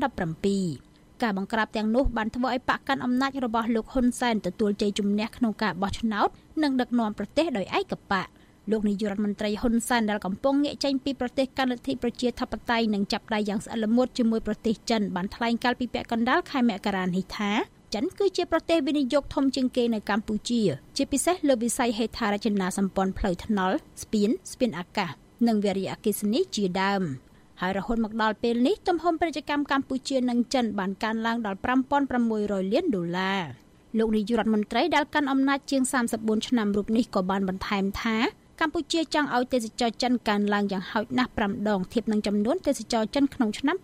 [SPEAKER 6] 2017ការបង្ក្រាបទាំងនោះបានធ្វើឲ្យបកកាន់អំណាចរបស់លោកហ៊ុនសែនទទួលជ័យជំនះក្នុងការបោះឆ្នោតនិងដឹកនាំប្រទេសដោយឯកបកលោកនាយករដ្ឋមន្ត្រីហ៊ុនសែនដែលកំពុងងាកចេញពីប្រទេសកាន់លទ្ធិប្រជាធិបតេយ្យនិងចាប់ដៃយ៉ាងស្អិតល្មួតជាមួយប្រទេសចិនបានថ្លែងកាលពីពាក់កណ្ដាលខែមករានេះថាចិនគឺជាប្រទេសវិនិយោគធំជាងគេនៅកម្ពុជាជាពិសេសលើវិស័យហេដ្ឋារចនាសម្ព័ន្ធផ្លូវថ្នល់ស្ពានអាកាសនិងវារីអគ្គិសនីជាដើមហើយរហូតមកដល់ពេលនេះទំហំពាណិជ្ជកម្មកម្ពុជានិងចិនបានកើនឡើងដល់$5,600 លានលោកនាយករដ្ឋមន្ត្រីដែលកាន់អំណាចជាង34ឆ្នាំរូបនេះក៏បានបន្ថែមថាកម្ពុជាចង់ឲ្យទេសចរចិនកើនឡើងយ៉ាងហោចណាស់5ដងធៀបនឹងចំនួនទេសចរចិនក្នុងឆ្នាំ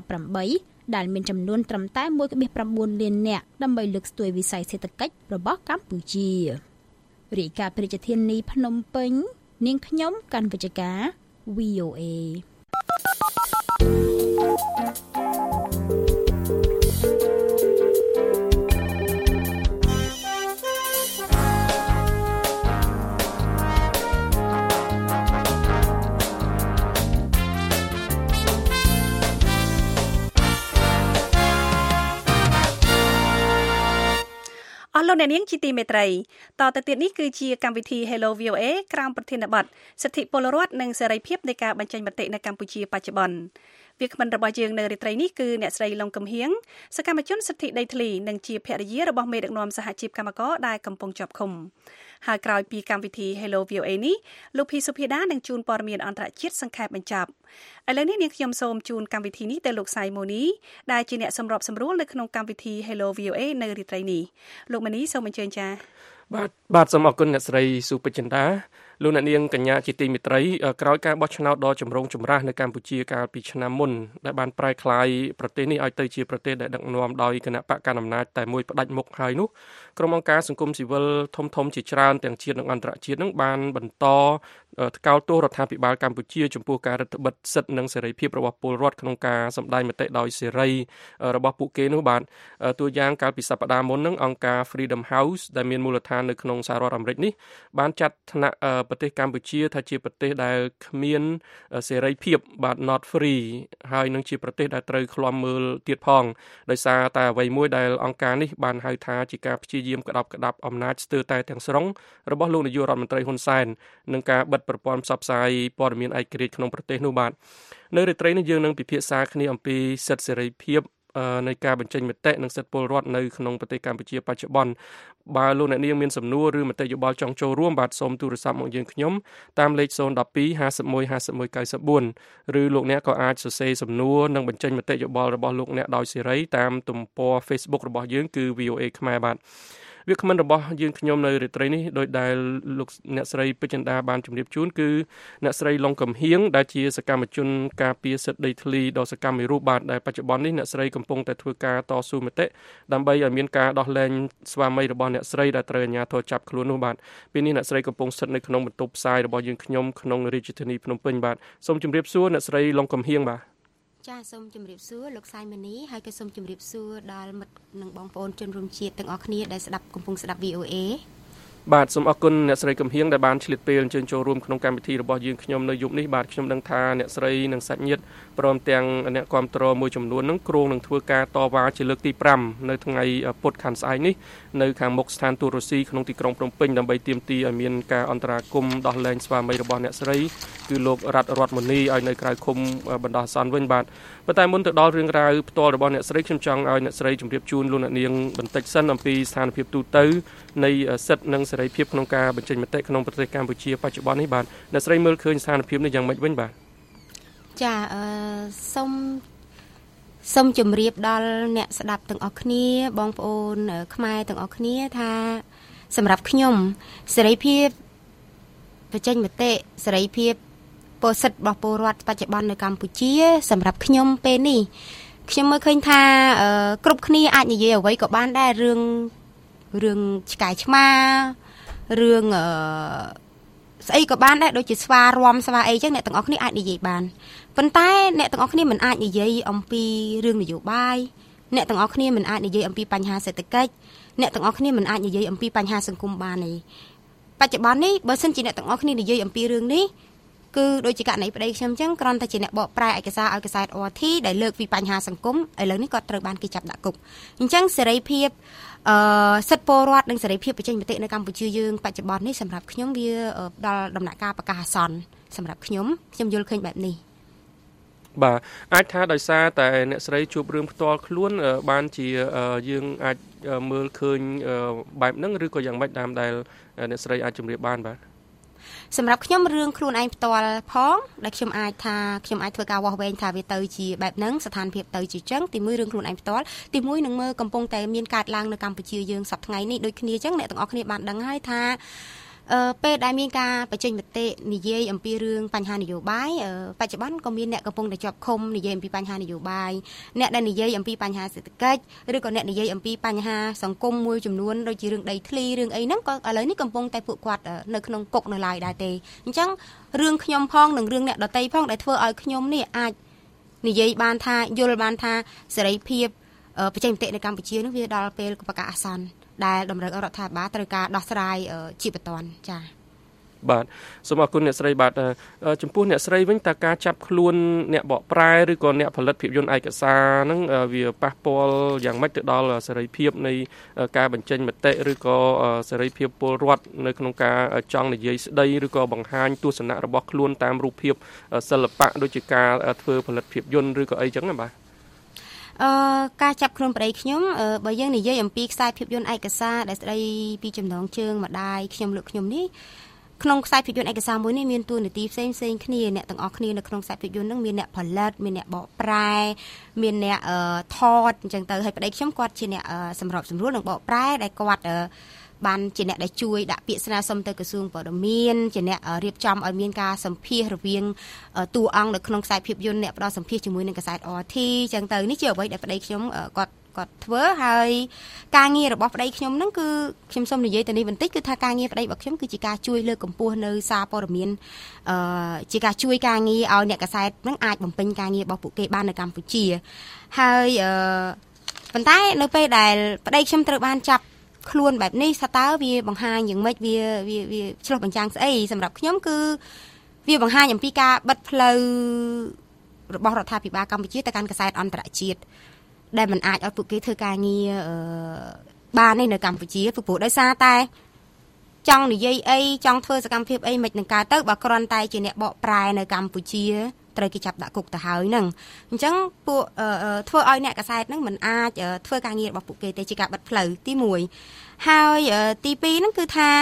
[SPEAKER 6] 2018ដែលមានចំនួនត្រឹមតែ 1.9 លាននាក់ដើម្បីលើកស្ទួយវិស័យសេដ្ឋកិច្ចរបស់កម្ពុជារាយការណ៍ប្រជាធានីភ្នំពេញនាងខ្ញុំកាន់វិជ្ជការ VOA
[SPEAKER 3] លោកអ្នកនាងជាទីមេត្រីតទៅទៀតនេះគឺជាកម្មវិធី Hello VOA ក្រោមប្រធានបទសិទ្ធិពលរដ្ឋនិងសេរីភាពនៃការបញ្ចេញមតិនៅកម្ពុជាបច្ចុប្បន្នវាគ្មិនរបស់យើងនៅរាត្រីនេះគឺអ្នកស្រីឡុងកំហៀងសកម្មជនសិទ្ធិដីធ្លីនិងជាភរិយារបស់មេដឹកនាំសហជីពកម្មករដែលកំពុងជាប់ឃុំហើយក្រោយពីកម្មវិធី Hello VOA នេះលោកភីសុភាដានឹងជួនព័ត៌មានអន្តរជាតិសង្ខេបបញ្ចប់ឥឡូវនេះនាងខ្ញុំសូមជូនកម្មវិធីនេះទៅលោកសៃម៉ូនីដែលជាអ្នកសម្របសម្រួលនៅក្នុងកម្មវិធី Hello VOA នៅរាត្រីនេះលោកម៉ានីសូមអញ្ជើញចា៎
[SPEAKER 10] បាទសូមអរគុណអ្នកស្រីសុពេចិន្តាលោកអ្នកនាងកញ្ញាជាទីមេត្រីក្រោយការបោះឆ្នោតដ៏ចម្រូងចម្រាសនៅកម្ពុជាកាលពីឆ្នាំមុនដែលបានប្រែក្លាយប្រទេសនេះឲ្យទៅជាប្រទេសដែលដឹកនាំដោយគណៈបកកណ្ដាលអំណាចតែមួយផ្ដាច់មុខហើយនោះក្រុមអង្គការសង្គមស៊ីវិលធំៗជាច្រើនទាំងជាតិនិងអន្តរជាតិនឹងបានបន្តថ្កោលទោសរដ្ឋាភិបាលកម្ពុជាចំពោះការរឹតបន្តឹងសិទ្ធិនិងសេរីភាពរបស់ពលរដ្ឋក្នុងការសម្ដែងមតិដោយសេរីរបស់ពួកគេនោះបាទតួយ៉ាងកាលពីសប្តាហ៍មុននឹងអង្គការ Freedom House ដែលមានមូលដ្ឋាននៅក្នុងសហរដ្ឋអាមេរិកនេះបានចាត់ថ្នាក់ប្រទេសកម្ពុជាថាជាប្រទេសដែលគ្មានសេរីភាពបាទ not free ហើយនឹងជាប្រទេសដែលត្រូវឃ្លាំមើលទៀតផងដោយសារតែអ្វីមួយដែលអង្គការនេះបានហៅថាជាការព្យាយាមក្តាប់អំណាចស្ទើរតែទាំងស្រុងរបស់លោកនាយករដ្ឋមន្ត្រីហ៊ុនសែននឹងការបិទប្រព័ន្ធផ្សព្វផ្សាយព័ត៌មានឯករាជ្យក្នុងប្រទេសនោះបាទនៅរាត្រីនេះយើងនឹងពិភាក្សាគ្នាអំពីសិទ្ធិសេរីភាពនៃការបញ្ចេញមតិនិងសិទ្ធិពលរដ្ឋនៅក្នុងប្រទេសកម្ពុជាបច្ចុប្បន្នបើលោកអ្នកនាងមានសំណួរឬមតិយោបល់ចង់ចូលរួមបាទសូមទូរស័ព្ទមកយើងខ្ញុំតាមលេខ012 51 51 94ឬលោកអ្នកក៏អាចសរសេរសំណួរនិងបញ្ចេញមតិយោបល់របស់លោកអ្នកដោយសេរីតាមទំព័រ Facebook របស់យើងគឺ VOA ខ្មែរបាទវាគ្មិនរបស់យើងខ្ញុំនៅរាត្រីនេះដោយដែលលោកអ្នកស្រីពេជ្រចិន្តាបានជម្រាបជូនគឺអ្នកស្រីឡុងកំហៀងដែលជាសកម្មជនការពារសិទ្ធិដីធ្លីដ៏សកម្មមួយរូបបាទដែលបច្ចុប្បន្ននេះអ្នកស្រីកំពុងតែធ្វើការតស៊ូមតិដើម្បីឲ្យមានការដោះលែងស្វាមីរបស់អ្នកស្រីដែលត្រូវអាជ្ញាធរចាប់ខ្លួននោះបាទពេលនេះអ្នកស្រីកំពុងស្ថិតនៅក្នុងបន្ទប់ផ្សាយរបស់យើងខ្ញុំក្នុងរាជធានីភ្នំពេញបាទសូមជម្រាបសួរអ្នកស្រីឡុងកំហៀងបាទ
[SPEAKER 11] ចាសូមជម្រាបសួរលោកសៃម៉ានីហើយក៏សូមជម្រាបសួរដល់មិត្តនិងបងប្អូនជនរួមជាតិទាំងអស់គ្នាដែលកំពុងស្ដាប់ VOA
[SPEAKER 10] បាទសូមអរគុណអ្នកស្រីកំហៀងដែលបានឆ្លៀតពេលអញ្ជើញចូលរួមក្នុងកម្មវិធីរបស់យើងខ្ញុំនៅយប់នេះបាទខ្ញុំដឹងថាអ្នកស្រីនិងសាច់ញាតិព្រមទាំងអ្នកគាំទ្រមួយចំនួននឹងគ្រោងនឹងធ្វើការតវ៉ាជាលើកទី5នៅថ្ងៃពុធខាងស្អែកនេះនៅខាងមុខស្ថានទូតរុស្ស៊ីក្នុងទីក្រុងភ្នំពេញដើម្បីទាមទារឲ្យមានការអន្តរាគមន៍ដោះលែងស្វាមីរបស់អ្នកស្រីគឺលោករតមុនីឲ្យនៅក្រៅឃុំបណ្ដោះអាសន្នវិញបាទប៉ុន្តែមុនទៅដល់រឿងរ៉ាវផ្ទាល់របស់អ្នកស្រីខ្ញុំចង់ឲ្យអ្នកស្រីជម្រាបជូនលោកអ្នកនាងបន្តិចសិនអំពីស្ថានភាពទូទៅនៃសិទ្ធិនិងសេរីភាពក្នុងការបញ្ចេញមតិក្នុងប្រទេសកម្ពុជាបច្ចុប្បន្ននេះបាទអ្នកស្រីមើលឃើញស្ថានភាពនេះយ៉ាងម៉េចវិញបាទ
[SPEAKER 11] ចាសូមជម្រាបដល់អ្នកស្ដាប់ទាំងអស់គ្នាបងប្អូនខ្មែរទាំងអស់គ្នាថាសម្រាប់ខ្ញុំសេរីភាពបញ្ចេញមតិសេរីភាពពលសិទ្ធិរបស់ពលរដ្ឋបច្ចុប្បន្ននៅកម្ពុជាសម្រាប់ខ្ញុំពេលនេះខ្ញុំមើលឃើញថាគ្រប់គ្នាអាចនិយាយអ្វីក៏បានដែររឿងឆ្កែឆ្មារឿងស្អីក៏បានដែរដូចជាស្វារំស្វាអីចឹងអ្នកទាំងអស់គ្នាអាចនិយាយបានប៉ុន្តែអ្នកទាំងអស់គ្នាមិនអាចនិយាយអំពីរឿងនយោបាយអ្នកទាំងអស់គ្នាមិនអាចនិយាយអំពីបញ្ហាសេដ្ឋកិច្ចអ្នកទាំងអស់គ្នាមិនអាចនិយាយអំពីបញ្ហាសង្គមបានទេបច្ចុប្បន្ននេះបើសិនជាអ្នកទាំងអស់គ្នានិយាយអំពីរឿងនេះគឺដូចជាករណីប្តីខ្ញុំចឹងគ្រាន់តែជាអ្នកបកប្រែឯកសារឲ្យកសែត RT ដែលលើកពីបញ្ហាសង្គមឥឡូវនេះគាត់ត្រូវបានគេចាប់ដាក់គុកអញ្ចឹងសេរីភាពសិទ្ធិពលរដ្ឋនិងសេរីភាពបញ្ចេញមតិនៅកម្ពុជាយើងបច្ចុប្បន្ននេះសម្រាប់ខ្ញុំវាដល់ដំណាក់កាលប្រកាសអាសន្នសម្រាប់ខ្ញុំយល់ឃើញបែបនេះ
[SPEAKER 10] បាទអាចថាដោយសារតែអ្នកស្រីជួបរឿងផ្ទាល់ខ្លួនបានជាយើងអាចមើលឃើញបែបហ្នឹងឬក៏យ៉ាងម៉េចតាមដែលអ្នកស្រីអាចជម្រាបបានបាទ
[SPEAKER 11] សម្រាប់ខ្ញុំរឿងខ្លួនឯងផ្ទាល់ផងដែលខ្ញុំអាចធ្វើការវាស់វែងថាវាទៅជាបែបហ្នឹងស្ថានភាពទៅជាចឹងទីមួយរឿងខ្លួនឯងផ្ទាល់ទីមួយនឹងមើលកំពុងតែមានកើតឡើងនៅកម្ពុជាយើងសប្តាហ៍ថ្ងៃនេះដូចគ្នាចឹងអ្នកទាំងអស់គ្នាបានដឹងហើយថាពេលដែលមានការបញ្ចេញមតិនិយាយអំពីរឿងបញ្ហានយោបាយបច្ចុប្បន្នក៏មានអ្នកកំពុងតែជាប់ឃុំនិយាយអំពីបញ្ហានយោបាយអ្នកដែលនិយាយអំពីបញ្ហាសេដ្ឋកិច្ចឬក៏អ្នកនិយាយអំពីបញ្ហាសង្គមមួយចំនួនដូចជារឿងដីធ្លីរឿងអីហ្នឹងក៏ឥឡូវនេះកំពុងតែពួកគាត់នៅក្នុងគុកនៅឡើយដែរទេអញ្ចឹងរឿងខ្ញុំផងនិងរឿងអ្នកដទៃផងដែលធ្វើឲ្យខ្ញុំនេះអាចនិយាយបានថាយល់បានថាសេរីភាពបញ្ចេញមតិនៅកម្ពុជានោះវាដល់ពេលប្រកាសអាសន្នដែលតម្រូវឲ្យរដ្ឋាភិបាលត្រូវការដោះស្រាយជាបន្ទាន់ចា៎
[SPEAKER 10] បាទសូមអរគុណអ្នកស្រីបាទចំពោះអ្នកស្រីវិញតើការចាប់ខ្លួនអ្នកបកប្រែឬក៏អ្នកផលិតភាពយន្តឯកសារហ្នឹងវាប៉ះពាល់យ៉ាងម៉េចទៅដល់សេរីភាពនៃការបញ្ចេញមតិឬក៏សេរីភាពពលរដ្ឋនៅក្នុងការចង់និយាយស្ដីឬក៏បង្ហាញទស្សនៈរបស់ខ្លួនតាមរូបភាពសិល្បៈដូចជាការធ្វើផលិតភាពយន្តឬក៏អីចឹងណាបាទ
[SPEAKER 11] ការចាប់ខ្លួនប្តីខ្ញុំបើយើងនិយាយអំពីខ្សែភាពយន្តឯកសារដែលស្ដីពីចំណងជើងម្ដាយខ្ញុំលើកខ្ញុំនេះក្នុងខ្សែភាពយន្តឯកសារមួយនេះមានតួនាទីផ្សេងគ្នាអ្នកទាំងអស់គ្នានៅក្នុងខ្សែភាពយន្តហ្នឹងមានអ្នកផលិតមានអ្នកបកប្រែមានអ្នកថតអញ្ចឹងទៅហើយប្តីខ្ញុំគាត់ជាអ្នកសម្របសម្រួលនិងបកប្រែដែលគាត់បានជាអ្នកដែលជួយដាក់ពាក្យស្នើសុំទៅក្រសួងព័ត៌មានជាអ្នករៀបចំឲ្យមានការសម្ភាសរវាងតួអង្គនៅក្នុងខ្សែភាពយន្តអ្នកផ្ដល់សម្ភាសជាមួយនឹងកាសែត RT អញ្ចឹងទៅនេះជាអ្វីដែលប្តីខ្ញុំគាត់ធ្វើហើយការងាររបស់ប្តីខ្ញុំហ្នឹងគឺខ្ញុំសូមនិយាយទៅនេះបន្តិចគឺថាការងារប្តីរបស់ខ្ញុំគឺជាការជួយលើកកម្ពស់នៅសារព័ត៌មានជាការជួយការងារឲ្យអ្នកកាសែតហ្នឹងអាចបំពេញការងាររបស់ពួកគេបាននៅកម្ពុជាហើយប៉ុន្តែនៅពេលដែលប្តីខ្ញុំត្រូវបានចាប់ខ្លួនបែបនេះថាតើវាបង្ហាញយ៉ាងម៉េចវាឆ្លុះបញ្ចាំងស្អីសម្រាប់ខ្ញុំគឺវាបង្ហាញអំពីការបិទផ្លូវរបស់រដ្ឋាភិបាលកម្ពុជាទៅកាន់កាសែតអន្តរជាតិដែលมันអាចឲ្យពួកគេធ្វើការងារបាននៅកម្ពុជាព្រោះដោយសារតែចង់និយាយអីចង់ធ្វើសកម្មភាពអីមិននឹងកើតទៅបើគ្រាន់តែជាអ្នកបកប្រែនៅកម្ពុជាត្រូវគេចាប់ដាក់គុកទៅហើយហ្នឹងអញ្ចឹងពួកធ្វើឲ្យអ្នកកាសែតហ្នឹងមិនអាចធ្វើការងាររបស់ពួកគេទេជាការបិទផ្លូវទី1ហើយទី2ហ្នឹងគឺថា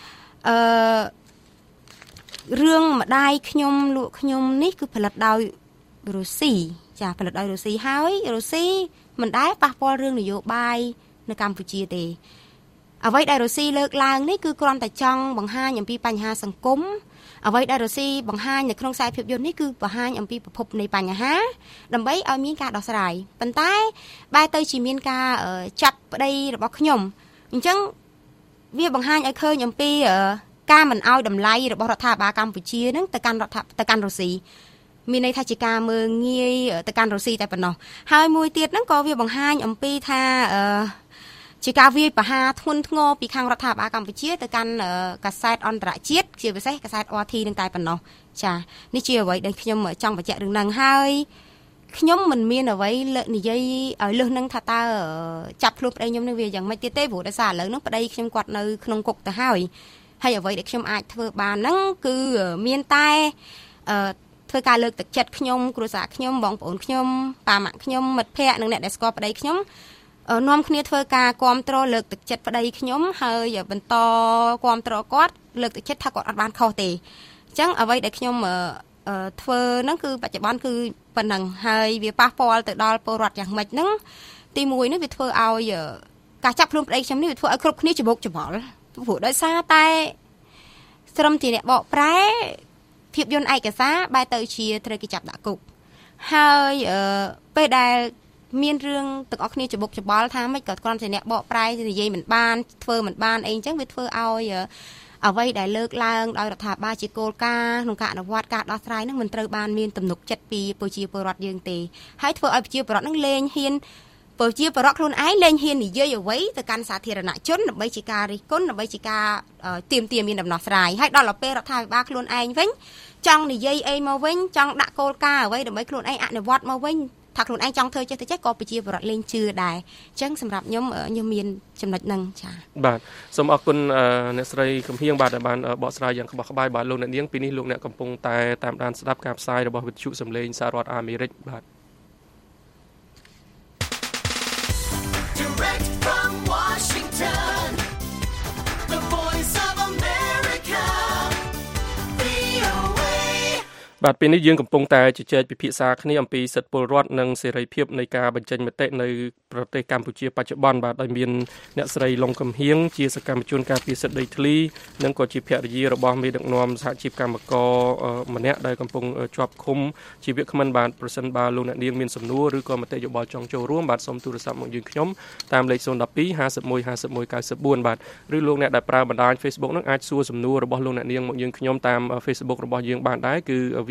[SPEAKER 11] រឿងម្ដាយខ្ញុំលក់ខ្ញុំនេះគឺផលិតដោយរុស្ស៊ីចាផលិតដោយរុស្ស៊ីហើយរុស្ស៊ីមិនដែលប៉ះពាល់រឿងនយោបាយនៅកម្ពុជាទេអ្វីដែលរុស្ស៊ីលើកឡើងនេះគឺគ្រាន់តែចង់បង្ហាញអំពីបញ្ហាសង្គមអ្វីដែលរុស្ស៊ីបង្ហាញនៅក្នុងខ្សែភាពយន្តនេះគឺបង្ហាញអំពីប្រភពនៃបញ្ហាដើម្បីឲ្យមានការដោះស្រាយប៉ុន្តែបែរទៅជាមានការចាប់ប្តីរបស់ខ្ញុំអញ្ចឹងវាបង្ហាញឲ្យឃើញអំពីការមិនឲ្យតម្លៃរបស់រដ្ឋាភិបាលកម្ពុជានឹងទៅកាន់រុស្ស៊ីមានន័យថាជាការមើលងាយទៅកាន់រុស្ស៊ីតែប៉ុណ្ណោះហើយមួយទៀតហ្នឹងក៏វាបង្ហាញអំពីថាជាការវាយប្រហារធ្ងន់ធ្ងរពីខាងរដ្ឋាភិបាលកម្ពុជាទៅកាន់កាសែតអន្តរជាតិជាពិសេសកាសែត RT នឹងតែប៉ុណ្ណោះចានេះជាអ្វីដែលខ្ញុំចង់បញ្ជាក់រឿងហ្នឹងហើយខ្ញុំមិនមានអ្វីនិយាយឲ្យលើសនឹងថាតើចាប់ខ្លួនប្តីខ្ញុំនឹងវាយ៉ាងម៉េចទៀតទេព្រោះដោយសារឥឡូវហ្នឹងប្តីខ្ញុំគាត់នៅក្នុងគុកទៅហើយអ្វីដែលខ្ញុំអាចធ្វើបានហ្នឹងគឺមានតែធ្វើការលើកទឹកចិត្តខ្ញុំគ្រួសារខ្ញុំបងប្អូនខ្ញុំប៉ាម៉ាក់ខ្ញុំមិត្តភ័ក្តិនិងអ្នកដែលស្គាល់ប្តីខ្ញុំនាំគ្នាធ្វើការគ្រប់គ្រងលើកទឹកចិត្តប្តីខ្ញុំហើយបន្តគ្រប់គ្រងគាត់លើកទឹកចិត្តថាគាត់អត់បានខុសទេអញ្ចឹងអ្វីដែលខ្ញុំធ្វើហ្នឹងគឺបច្ចុប្បន្នគឺប៉ុណ្ណឹងហើយវាប៉ះពាល់ទៅដល់ពលរដ្ឋយ៉ាងម៉េចហ្នឹងទី1នេះវាធ្វើឲ្យការចាប់ខ្លួនប្តីខ្ញុំនេះវាធ្វើឲ្យគ្រប់គ្នាច្បុកច្បល់ព្រោះដោយសារតែស្រឹមជាអ្នកបកប្រែភាពយន្តឯកសារបែរទៅជាត្រូវគេចាប់ដាក់គុកហើយពេលដែលមានរឿងទាំងអស់គ្នាច្បុកច្បល់ថាម៉េចក៏គ្រាន់តែអ្នកបកប្រែនិយាយមិនបានធ្វើមិនបានអីអញ្ចឹងវាធ្វើឲ្យអ្វីដែលលើកឡើងដោយរដ្ឋាភិបាលជាគោលការណ៍ក្នុងការអនុវត្តការដោះស្រាយហ្នឹងមិនត្រូវបានមានទំនុកចិត្តពីប្រជាពលរដ្ឋយើងទេហើយធ្វើឲ្យប្រជាពលរដ្ឋហ្នឹងលែងហ៊ានប្រជាពលរដ្ឋខ្លួនឯងលែងហ៊ាននិយាយអ្វីទៅកាន់សាធារណជនដើម្បីជាការរិះគន់ដើម្បីជាការទាមទារមានដំណោះស្រាយហើយដល់ពេលរដ្ឋាភិបាលខ្លួនឯងវិញចង់និយាយអីមកវិញចង់ដាក់គោលការណ៍អ្វីដើម្បីខ្លួនឯងអនុវត្តមកវិញថាខ្លួនឯងចង់ធ្វើចេះទៅចេះក៏ប្រជាពលរដ្ឋលេងជឿដែរអញ្ចឹងសម្រាប់ខ្ញុំមានចំណុចហ្នឹងចា៎
[SPEAKER 10] បាទសូមអរគុណអ្នកស្រីកំហៀងបាទដែលបានបកស្រាយយ៉ាងក្បោះក្បាយបាទលោកអ្នកនាងពីនេះលោកអ្នកកំពុងតែតាមដានស្ដាប់ការផ្សាយរបស់វិទ្យុសំឡេងសហរដ្ឋអាមេរិកបាទ
[SPEAKER 2] Direct from Washington, the voice of America, VOA
[SPEAKER 10] បាទពេលនេះយើងកំពុងតែជជែកពិភាក្សាគ្នាអំពីសិទ្ធិពលរដ្ឋនិងសេរីភាពនៃការបញ្ចេញមតិនៅប្រទេសកម្ពុជាបច្ចុប្បន្នបាទដោយមានអ្នកស្រីលងកំហៀងជាសកម្មជនការពារសិទ្ធិដីធ្លីនិងក៏ជាភរិយារបស់មេដឹកនាំសហជីពកម្មករម្នាក់ដែលកំពុងជាប់ឃុំជាវាគ្មិនបាទប្រសិនបើលោកអ្នកនាងមានសំណួរឬក៏មតិយោបល់ចង់ចូលរួមបាទសូមទូរស័ព្ទមកយើងខ្ញុំតាមលេខ012 51 51 94បាទឬលោកអ្នកដែលប្រើបណ្ដាញ Facebook នោះអាចសួរសំណួររបស់លោកអ្នកនាងមកយើងខ្ញុំតាម Facebook របស់យើងបានដែរគឺ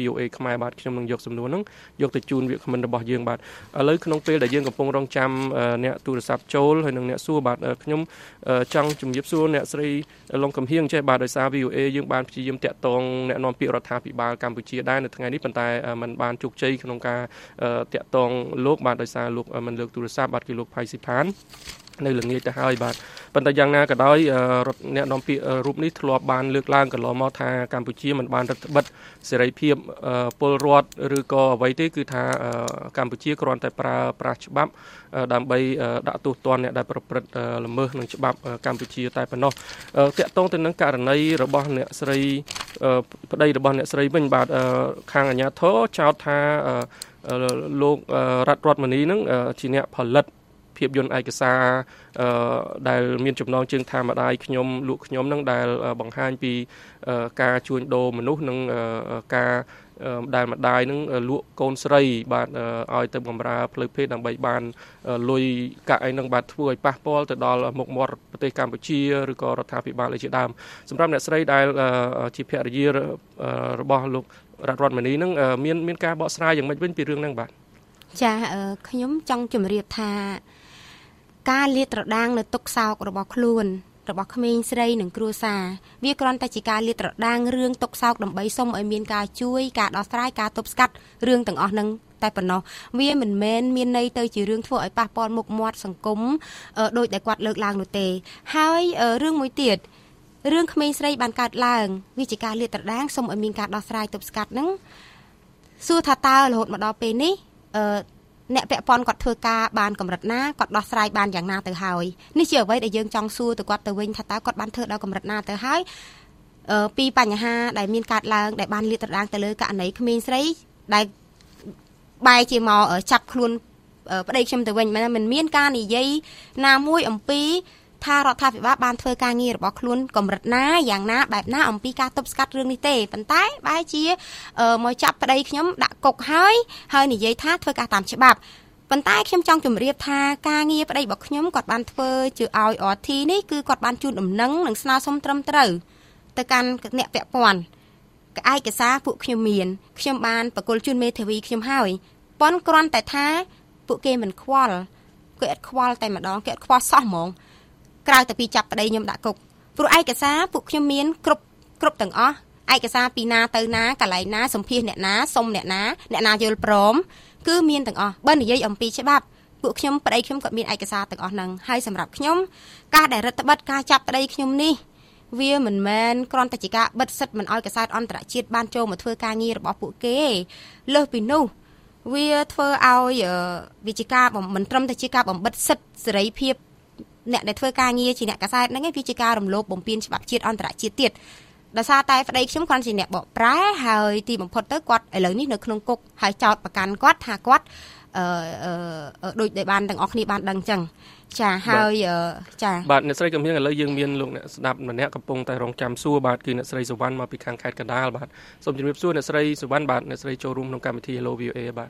[SPEAKER 10] VOA ខ្មែរបាទខ្ញុំនឹងយកសំណួរហ្នឹងយកទៅជូនវាគ្មិនរបស់យើងបាទឥឡូវក្នុងពេលដែលយើងកំពុងរងចាំអ្នកទូរស័ព្ទចូលហើយនឹងអ្នកសួរបាទខ្ញុំចង់ជំរាបសួរអ្នកស្រីលងកំហៀងចេះបាទដោយសារ VOA យើងបានព្យាយាមតាក់ទងអ្នកនាំពាក្យរដ្ឋាភិបាលកម្ពុជាដែរនៅថ្ងៃនេះប៉ុន្តែมันបានជោគជ័យក្នុងការតាក់ទងលោកបាទដោយសារលោកមិនលើកទូរស័ព្ទបាទគឺលោកផៃស៊ីផាននៅល្ងាចទៅហើយបាទប៉ុន្តែយ៉ាងណាក៏ដោយអ្នកនាំពាក្យរូបនេះធ្លាប់បានលើកឡើងកន្លងមកថាកម្ពុជាមិនបានរដ្ឋបិទសេរីភាពពលរដ្ឋឬក៏អ្វីទេគឺថាកម្ពុជាគ្រាន់តែប្រើប្រាស់ច្បាប់ដើម្បីដាក់ទោសទណ្ឌអ្នកដែលប្រព្រឹត្តល្មើសនឹងច្បាប់កម្ពុជាតែប៉ុណ្ណោះតាក់ទងទៅនឹងករណីរបស់អ្នកស្រីប្តីរបស់អ្នកស្រីវិញបាទខាងអាជ្ញាធរចោទថាលោករដ្ឋមនីនឹងជាអ្នកផលិតភាពយន្តឯកសារដែលមានចំណងជើងថាម្ដាយខ្ញុំលោកខ្ញុំនឹងដែលបង្ហាញពីការជួញដូរមនុស្សនិងការដែលម្ដាយនឹងលក់កូនស្រីបាទឲ្យទៅបម្រើផ្លូវភេទដើម្បីបានលុយកាក់អីនឹងបាទធ្វើឲ្យប៉ះពាល់ទៅដល់មុខមាត់ប្រទេសកម្ពុជាឬក៏រដ្ឋាភិបាលជាដើមសម្រាប់អ្នកស្រីដែលជាភរិយារបស់លោករដ្ឋមនីនឹងមានការបកស្រាយយ៉ាងម៉េចវិញពីរឿងហ្នឹងបាទ
[SPEAKER 11] ចាខ្ញុំចង់ជម្រាបថាការលាតត្រដាងនៅទុកសោករបស់ខ្លួនរបស់ក្មេងស្រីនិងគ្រួសារវាគ្រាន់តែជាការលាតត្រដាងរឿងទុកសោកដើម្បីសុំឲ្យមានការជួយការដោះស្រាយការទប់ស្កាត់រឿងទាំងអស់ហ្នឹងតែប៉ុណ្ណោះវាមិនមែនមានន័យទៅជារឿងធ្វើឲ្យប៉ះពាល់មុខមាត់សង្គមដោយដែលគាត់លើកឡើងនោះទេហើយរឿងមួយទៀតរឿងក្មេងស្រីបានកើតឡើងវាជាការលាតត្រដាងសុំឲ្យមានការដោះស្រាយទប់ស្កាត់ហ្នឹងសួរថាតើរហូតមកដល់ពេលនេះអ្នកពាក់ព័ន្ធគាត់ធ្វើការបានកម្រិតណាគាត់ដោះស្រាយបានយ៉ាងណាទៅហើយនេះជាអ្វីដែលយើងចង់សួរទៅគាត់ទៅវិញថាតើគាត់បានធ្វើដល់កម្រិតណាទៅហើយពីបញ្ហាដែលមានកើតឡើងដែលបានលាតត្រដាងទៅលើករណីក្មេងស្រីដែលបែរជាមកចាប់ខ្លួនប្តីខ្ញុំទៅវិញមិនមានការនិយាយណាមួយអំពីថារដ្ឋាភិបាលបានធ្វើការងាររបស់ខ្លួនកម្រិតណាយ៉ាងណាបែបណាអំពីការទប់ស្កាត់រឿងនេះទេប៉ុន្តែបែរជាមកចាប់ប្តីខ្ញុំដាក់គុកហើយនិយាយថាធ្វើការតាមច្បាប់ប៉ុន្តែខ្ញុំចង់ជម្រាបថាការងារប្តីរបស់ខ្ញុំគាត់បានធ្វើជាឲ្យRTនេះគឺគាត់បានជូនដំណឹងនិងស្នើសុំត្រឹមត្រូវទៅកាន់អ្នកពាក់ព័ន្ធឯកសារពួកខ្ញុំមានខ្ញុំបានបកគលជូនមេធាវីខ្ញុំហើយប៉ុន្តែគ្រាន់តែថាពួកគេមិនខ្វល់គេអត់ខ្វល់តែម្ដងគេអត់ខ្វល់សោះហ្មងក្រៅតែពីចាប់ប្តីខ្ញុំដាក់គុកព្រោះឯកសារពួកខ្ញុំមានគ្រប់ទាំងអស់ឯកសារពីណាទៅណាកន្លែងណាសម្ភាសអ្នកណាសុំអ្នកណាយល់ព្រមគឺមានទាំងអស់បើនិយាយអំពីច្បាប់ពួកខ្ញុំប្តីខ្ញុំក៏មានឯកសារទាំងអស់ហ្នឹងហើយសម្រាប់ខ្ញុំការដែលរដ្ឋបិទការចាប់ប្តីខ្ញុំនេះវាមិនមែនគ្រាន់តែជាការបិទសិទ្ធិមិនឲ្យកសែតអន្តរជាតិបានចូលមកធ្វើការងាររបស់ពួកគេលើសពីនោះវាធ្វើឲ្យវិជាការមិនត្រឹមតែជាការបំបិទសិទ្ធិសេរីភាពអ្នកដែលធ្វើការងារជាអ្នកកសែតហ្នឹងវាជាការរំលោភបំពានច្បាប់ជាតិអន្តរជាតិទៀតដោយសារតែប្តីខ្ញុំគាត់ជាអ្នកបកប្រែហើយទីបំផុតទៅគាត់ឥឡូវនេះនៅក្នុងគុកហើយចោទប្រកាន់គាត់ថាគាត់ដូចដែលបានទាំងអស់គ្នាបានដឹងអញ្ចឹងចាហើយចា
[SPEAKER 10] បាទអ្នកស្រីកំហៀងឥឡូវយើងមានលោកអ្នកស្ដាប់ម្នាក់កំពុងតែរងចាំសួរបាទគឺអ្នកស្រីសុវណ្ណមកពីខាងខេត្តកណ្ដាលបាទសូមជម្រាបសួរអ្នកស្រីសុវណ្ណបាទអ្នកស្រីចូលរួមក្នុងកម្មវិធី Hello VOA បាទ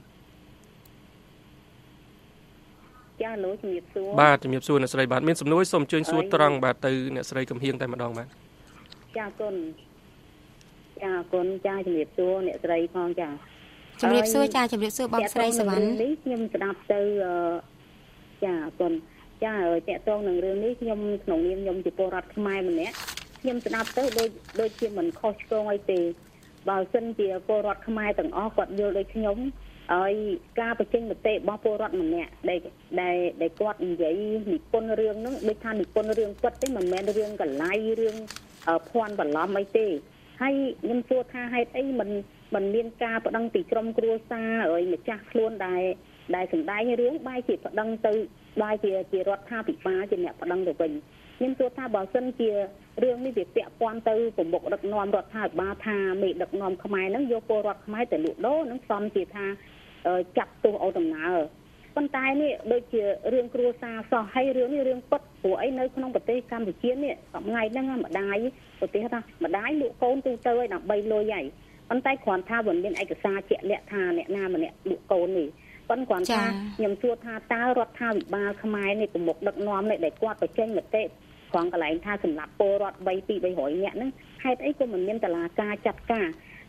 [SPEAKER 12] ចាលោកជំរាបសួរ
[SPEAKER 10] បាទជំរាបសួរអ្នកស្រីបាទមានសំណួរសូមអញ្ជើញសួរត្រង់បាទទៅអ្នកស្រីកំហៀងតែម្ដងបាទ
[SPEAKER 12] ចាគុណចាជំរាបសួរអ្នកស្រីផងចា
[SPEAKER 11] ជំរាបសួរចាជំរាបសួរបងស្រីសុវណ្ណ
[SPEAKER 12] នេះខ្ញុំស្ដាប់ទៅចាគុណចាតកតងនឹងរឿងនេះខ្ញុំក្នុងនាមខ្ញុំជាពលរដ្ឋខ្មែរម្នាក់ខ្ញុំស្ដាប់ទៅដូចជាមិនខុសឆ្គងអីទេបើសិនជាពលរដ្ឋខ្មែរទាំងអស់គាត់យល់ដូចខ្ញុំហើយការបញ្ចេញមតិរបស់ពលរដ្ឋម្នាក់ដែលគាត់និយាយនិពន្ធរឿងហ្នឹងដូចថានិពន្ធរឿងពិតទេមិនមែនរឿងកលៃរឿងភ័ន្តបន្លំអីទេហើយខ្ញុំសួរថាហេតុអីមិនមានការប្តឹងពីក្រុមគ្រួសារហើយម្ចាស់ខ្លួនដែលសម្ដែងរឿងបែរជាប្តឹងទៅបែរជារដ្ឋាភិបាលជាអ្នកប្តឹងទៅវិញខ្ញុំសួរថាបើសិនជារឿងនេះវាពាក់ព័ន្ធទៅប្រមុខដឹកនាំរដ្ឋាភិបាលថាមេដឹកនាំខ្មែរហ្នឹងយកពលរដ្ឋខ្មែរទៅលក់ដូរហ្នឹងសំជាថាចាប់ទោសអូដំណើរប៉ុន្តែនេះដូចជារឿងគ្រួសារសោះហើយរឿងនេះរឿងពិតព្រោះអីនៅក្នុងប្រទេសកម្ពុជានេះថ្ងៃហ្នឹងម្ដាយប្រទេសថាម្ដាយលក់កូនទូទៅឲ្យដើម្បីលុយហើយប៉ុន្តែគ្រាន់ថាមិនមានឯកសារជាក់លាក់ថាអ្នកណាម្នាក់លក់កូននេះប៉ុន្តែគ្រាន់ថាខ្ញុំសួរថាតើរដ្ឋាភិបាលខ្មែរនេះប្រមុខដឹកនាំនេះដែលគាត់បញ្ចេញមតិក្នុងកន្លែងថាសម្រាប់ពលរដ្ឋ300 នាក់ហ្នឹងហេតុអីក៏មិនមានតឡាការចាត់ការហ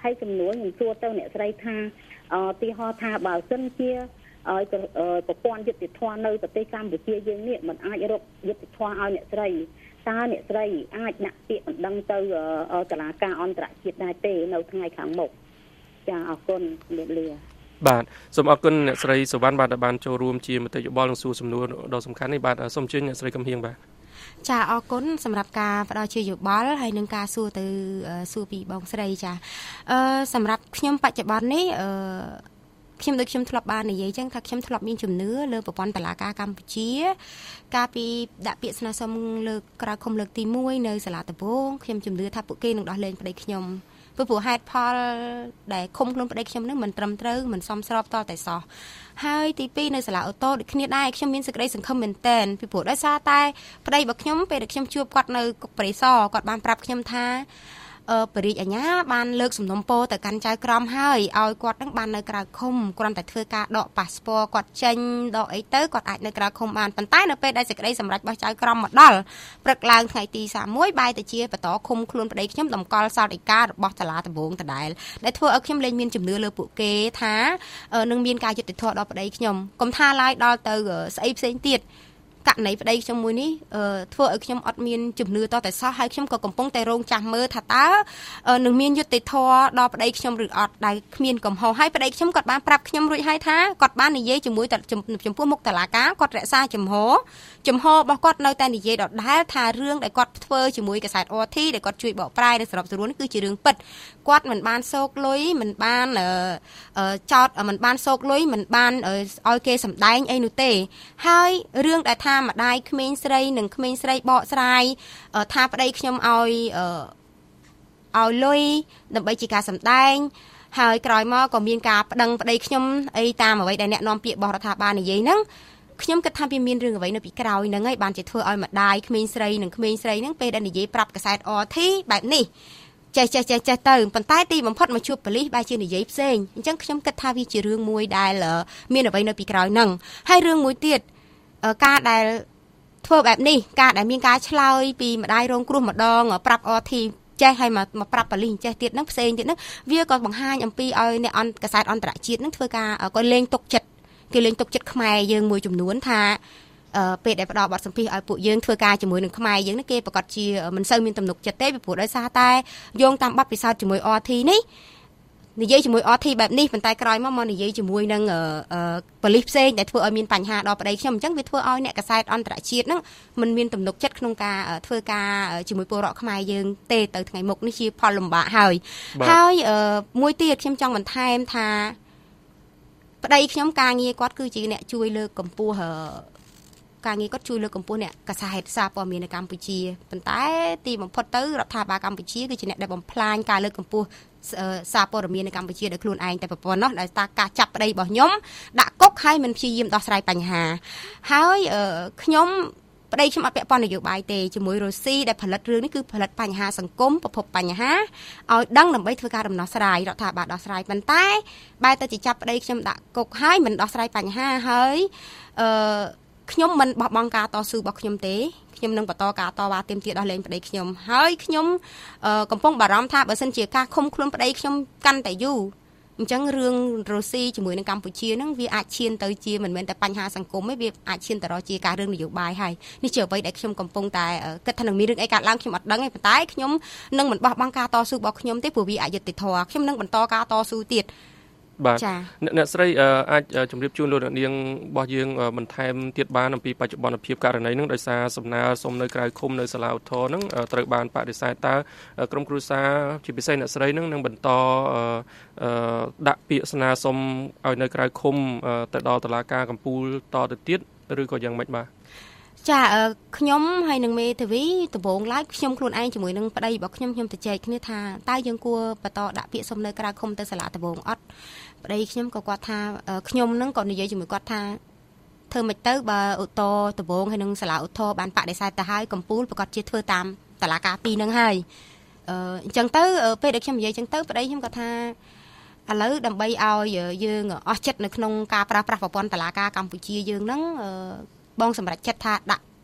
[SPEAKER 12] ហើយចំនួនខ្ញុំសួរទៅអ្នកស្រីថាទីហោថាបើសិនជាប្រព័ន្ធយុតិធម៌នៅប្រទេសកម្ពុជាយើងនេះมันអាចរកយុតិធម៌ឲ្យអ្នកស្រីតើអ្នកស្រីអាចដាក់ពាក្យបណ្ដឹងទៅតុលាការអន្តរជាតិដែរទេនៅថ្ងៃខាងមុខចាអរគុណលោកលា
[SPEAKER 10] បាទសូមអរគុណអ្នកស្រីសុវណ្ណបាទដែលបានចូលរួមជាមតិយោបល់និងសួរសំណួរដ៏សំខាន់នេះបាទសូមអញ្ជើញអ្នកស្រីកំហៀងបាទ
[SPEAKER 11] ចាអរគុណសម្រាប់ការផ្ដល់ជាយោបល់ហើយនឹងការសួរទៅសួរពីបងស្រីចាសម្រាប់ខ្ញុំបច្ចុប្បន្ននេះខ្ញុំដូចខ្ញុំធ្លាប់បាននិយាយចឹងថាខ្ញុំធ្លាប់មានជំនឿលើប្រព័ន្ធតុលាការកម្ពុជាកាលពីដាក់ពាក្យស្នើសុំលើកក្រៅឃុំលើកទី1នៅសាលាដំបងខ្ញុំជំនឿថាពួកគេនឹងដោះលែងប្តីខ្ញុំព្រោះហេតុផលដែលឃុំខ្លួនប្តីខ្ញុំនឹងមិនត្រឹមត្រូវមិនសមស្របតតែសោះហើយទី2នៅសាលាអូតូដូចគ្នាដែរខ្ញុំមានសេចក្តីសង្ឃឹមមែនទែនពីព្រោះដោយសារតែប្តីរបស់ខ្ញុំពេលដែលខ្ញុំជួបគាត់នៅគុកព្រៃសរគាត់បានប្រាប់ខ្ញុំថាបរិយាអាញាបានលើកសំណុំពរទៅកាន់ចៅក្រមហើយឲ្យគាត់នឹងបាននៅក្រៅឃុំគ្រាន់តែធ្វើការដកប៉ាសពតគាត់ចេញដកអីទៅគាត់អាចនៅក្រៅឃុំបានប៉ុន្តែនៅពេលដែលសេចក្តីសម្រេចរបស់ចៅក្រមមកដល់ព្រឹកឡើងថ្ងៃទី31បែរទៅជាបន្តឃុំខ្លួនប្តីខ្ញុំតម្កល់សោធិការរបស់សាលាដំបងដដែលដែលធ្វើឲ្យខ្ញុំលែងមានជំនឿលើពួកគេថានឹងមានការយុត្តិធម៌ដល់ប្តីខ្ញុំកុំថាឡើយដល់ទៅស្អីផ្សេងទៀតករណីប្តីខ្ញុំមួយនេះធ្វើឲ្យខ្ញុំអត់មានជំនឿតតែសោះហើយខ្ញុំក៏កំពុងតែរងចាំមើលថាតើនឹងមានយុត្តិធម៌ដល់ប្តីខ្ញុំឬអត់ដែលគ្មានកំហុសហើយប្តីខ្ញុំគាត់បានប្រាប់ខ្ញុំរួចហើយថាគាត់បាននិយាយជាមួយចំពោះមុខតុលាការគាត់រក្សាចំហរបស់គាត់នៅតែនិយាយដដែលថារឿងដែលគាត់ធ្វើជាមួយកាសែត RT ដែលគាត់ជួយបកប្រែនៅសរុបសរុបនេះគឺជារឿងពិតគាត់មិនបានសោកលុយមិនបានចោតមិនបានសោកលុយមិនបានឲ្យគេសម្ដែងអីនោះទេហើយរឿងដែលថាម្ដាយក្មេងស្រីនិងក្មេងស្រីបកស្រាយថាប្តីខ្ញុំឲ្យលុយដើម្បីជាការសម្ដែងហើយក្រោយមកក៏មានការប្តឹងប្តីខ្ញុំអីតាមអ្វីដែលអ្នកនាំពាក្យរបស់រដ្ឋាភិបាលនិយាយហ្នឹងខ្ញុំគិតថាវាមានរឿងអ្វីនៅពីក្រោយហ្នឹងហើយបានជាធ្វើឲ្យម្ដាយក្មេងស្រីនិងក្មេងស្រីហ្នឹងពេលដែលនិយាយប្រាប់កាសែត RT បែបនេះចេះទៅប៉ុន្តែទីបំផុតមកជួបប៉ូលីសបែរជានិយាយផ្សេងអញ្ចឹងខ្ញុំគិតថាវាជារឿងមួយដែលមានអ្វីនៅពីក្រោយហ្នឹងហើយរឿងមួយទៀតការដែលធ្វើបែបនេះការដែលមានការឆ្លើយពីម្ដាយរងគ្រោះម្ដងប្រាប់ RT ចេះឲ្យមកប្រាប់ប៉ូលីសចេះទៀតហ្នឹងផ្សេងទៀតហ្នឹងវាក៏បង្ហាញអំពីឲ្យអ្នកកាសែតអន្តរជាតិហ្នឹងធ្វើការគាត់លេងទុកចិត្តគេលេងទុកចិត្តខ្មែរយើងមួយចំនួនថាពេលដែលផ្ដល់បទសម្ភាសឲ្យពួកយើងធ្វើការជាមួយនឹងខ្មែរយើងនេះគេប្រកាសជាមិនសូវមានទំនុកចិត្តទេពីព្រោះដោយសារតែយោងតាមបទពិសោធន៍ជាមួយ RT នេះនិយាយជាមួយ RT បែបនេះប៉ុន្តែក្រោយមកនិយាយជាមួយនឹងប៉ូលីសផ្សេងដែលធ្វើឲ្យមានបញ្ហាដល់ប្តីខ្ញុំអញ្ចឹងវាធ្វើឲ្យអ្នកកាសែតអន្តរជាតិហ្នឹងមិនមានទំនុកចិត្តក្នុងការធ្វើការជាមួយពលរដ្ឋខ្មែរយើងទេទៅថ្ងៃមុខនេះជាផលលំបាកហើយមួយទៀតខ្ញុំចង់បន្ថែមថាប្តីខ្ញុំការងារគាត់គឺជាអ្នកជួយលើកកម្ពស់ការងារគាត់ជួយលើកកម្ពស់អ្នកកាសែតសារព័ត៌មាននៅកម្ពុជាប៉ុន្តែទីបំផុតទៅរដ្ឋាភិបាលកម្ពុជាគឺជាអ្នកដែលបំផ្លាញការលើកកម្ពស់សារព័ត៌មាននៅកម្ពុជាដោយខ្លួនឯងតែប្រព័ន្ធនោះដោយសារការចាប់ប្តីរបស់ខ្ញុំដាក់គុកហើយមិនព្យាយាមដោះស្រាយបញ្ហាហើយខ្ញុំប្តីខ្ញុំអត់ពាក់ព័ន្ធនយោបាយទេជាមួយរុស្ស៊ីដែលផលិតរឿងនេះគឺផលិតបញ្ហាសង្គមប្រភពបញ្ហាឲ្យដឹងដើម្បីធ្វើការដំណោះស្រាយរដ្ឋាភិបាលដោះស្រាយប៉ុន្តែបែរទៅជាចាប់ប្តីខ្ញុំដាក់គុកហើយមិនដោះស្រាយបញ្ហាហើយខ្ញុំមិនបោះបង់ការតស៊ូរបស់ខ្ញុំទេខ្ញុំនឹងបន្តការតវ៉ាទាមទារដោះលែងប្តីខ្ញុំហើយខ្ញុំកំពុងបារម្ភថាបើសិនជាការឃុំខ្លួនប្តីខ្ញុំកាន់តែយូរអញ្ចឹងរឿងរុស្ស៊ីជាមួយនឹងកម្ពុជាហ្នឹងវាអាចឈានទៅជាមិនមែនតែបញ្ហាសង្គមទេវាអាចឈានទៅរកជាការរឿងនយោបាយហើយនេះជាអ្វីដែលខ្ញុំកំពុងតែគិតថានឹងមានរឿងអីកើតឡើងខ្ញុំអត់ដឹងទេប៉ុន្តែខ្ញុំនឹងមិនបោះបង់ការតស៊ូរបស់ខ្ញុំទេព្រោះវាអយុត្តិធម៌ខ្ញុំនឹងបន្តការតស៊ូទៀត
[SPEAKER 10] បាទអ្នកស្រីអាចជម្រាបជូនលោកអ្នកនាងរបស់យើងបន្ថែមទៀតបានអំពីបច្ចុប្បន្នភាពករណីហ្នឹងដោយសារសំណើសុំនៅក្រៅឃុំនៅសាលាឧទ្ធរណ៍ហ្នឹងត្រូវបានបដិសេធតើក្រុមគ្រួសារជាពិសេសអ្នកស្រីហ្នឹងនឹងបន្តដាក់ពាក្យស្នើសុំឲ្យនៅក្រៅឃុំទៅដល់តុលាការកំពូលតទៅទៀតឬក៏យ៉ាងម៉េចបាទ
[SPEAKER 11] ចាខ្ញុំហើយនឹងមេធាវីដំបងឡើយខ្ញុំខ្លួនឯងជាមួយនឹងប្តីរបស់ខ្ញុំទៅចែកគ្នាថាតើយើងគួរបន្តដាក់ពាក្យសុំនៅក្រៅឃុំទៅសាលាដំបងអត់ប្តីខ្ញុំក៏គាត់ថាខ្ញុំនឹងក៏និយាយជាមួយគាត់ថាធ្វើមិនទៅបើឧទ្ធរដំបងហើយនឹងសាលាឧទ្ធរបានបដិសេធទៅហើយកំពូលប្រកាសជាធ្វើតាមតុលាការពីរនឹងហើយអញ្ចឹងទៅពេលដែលខ្ញុំនិយាយអញ្ចឹងទៅប្តីខ្ញុំគាត់ថាឥឡូវដើម្បីឲ្យយើងអស់ចិត្តនៅក្នុងការប្រើប្រាស់ប្រព័ន្ធតុលាការកម្ពុជាយើងហ្នឹងបងសម្រាប់ចិត្តថាដាក់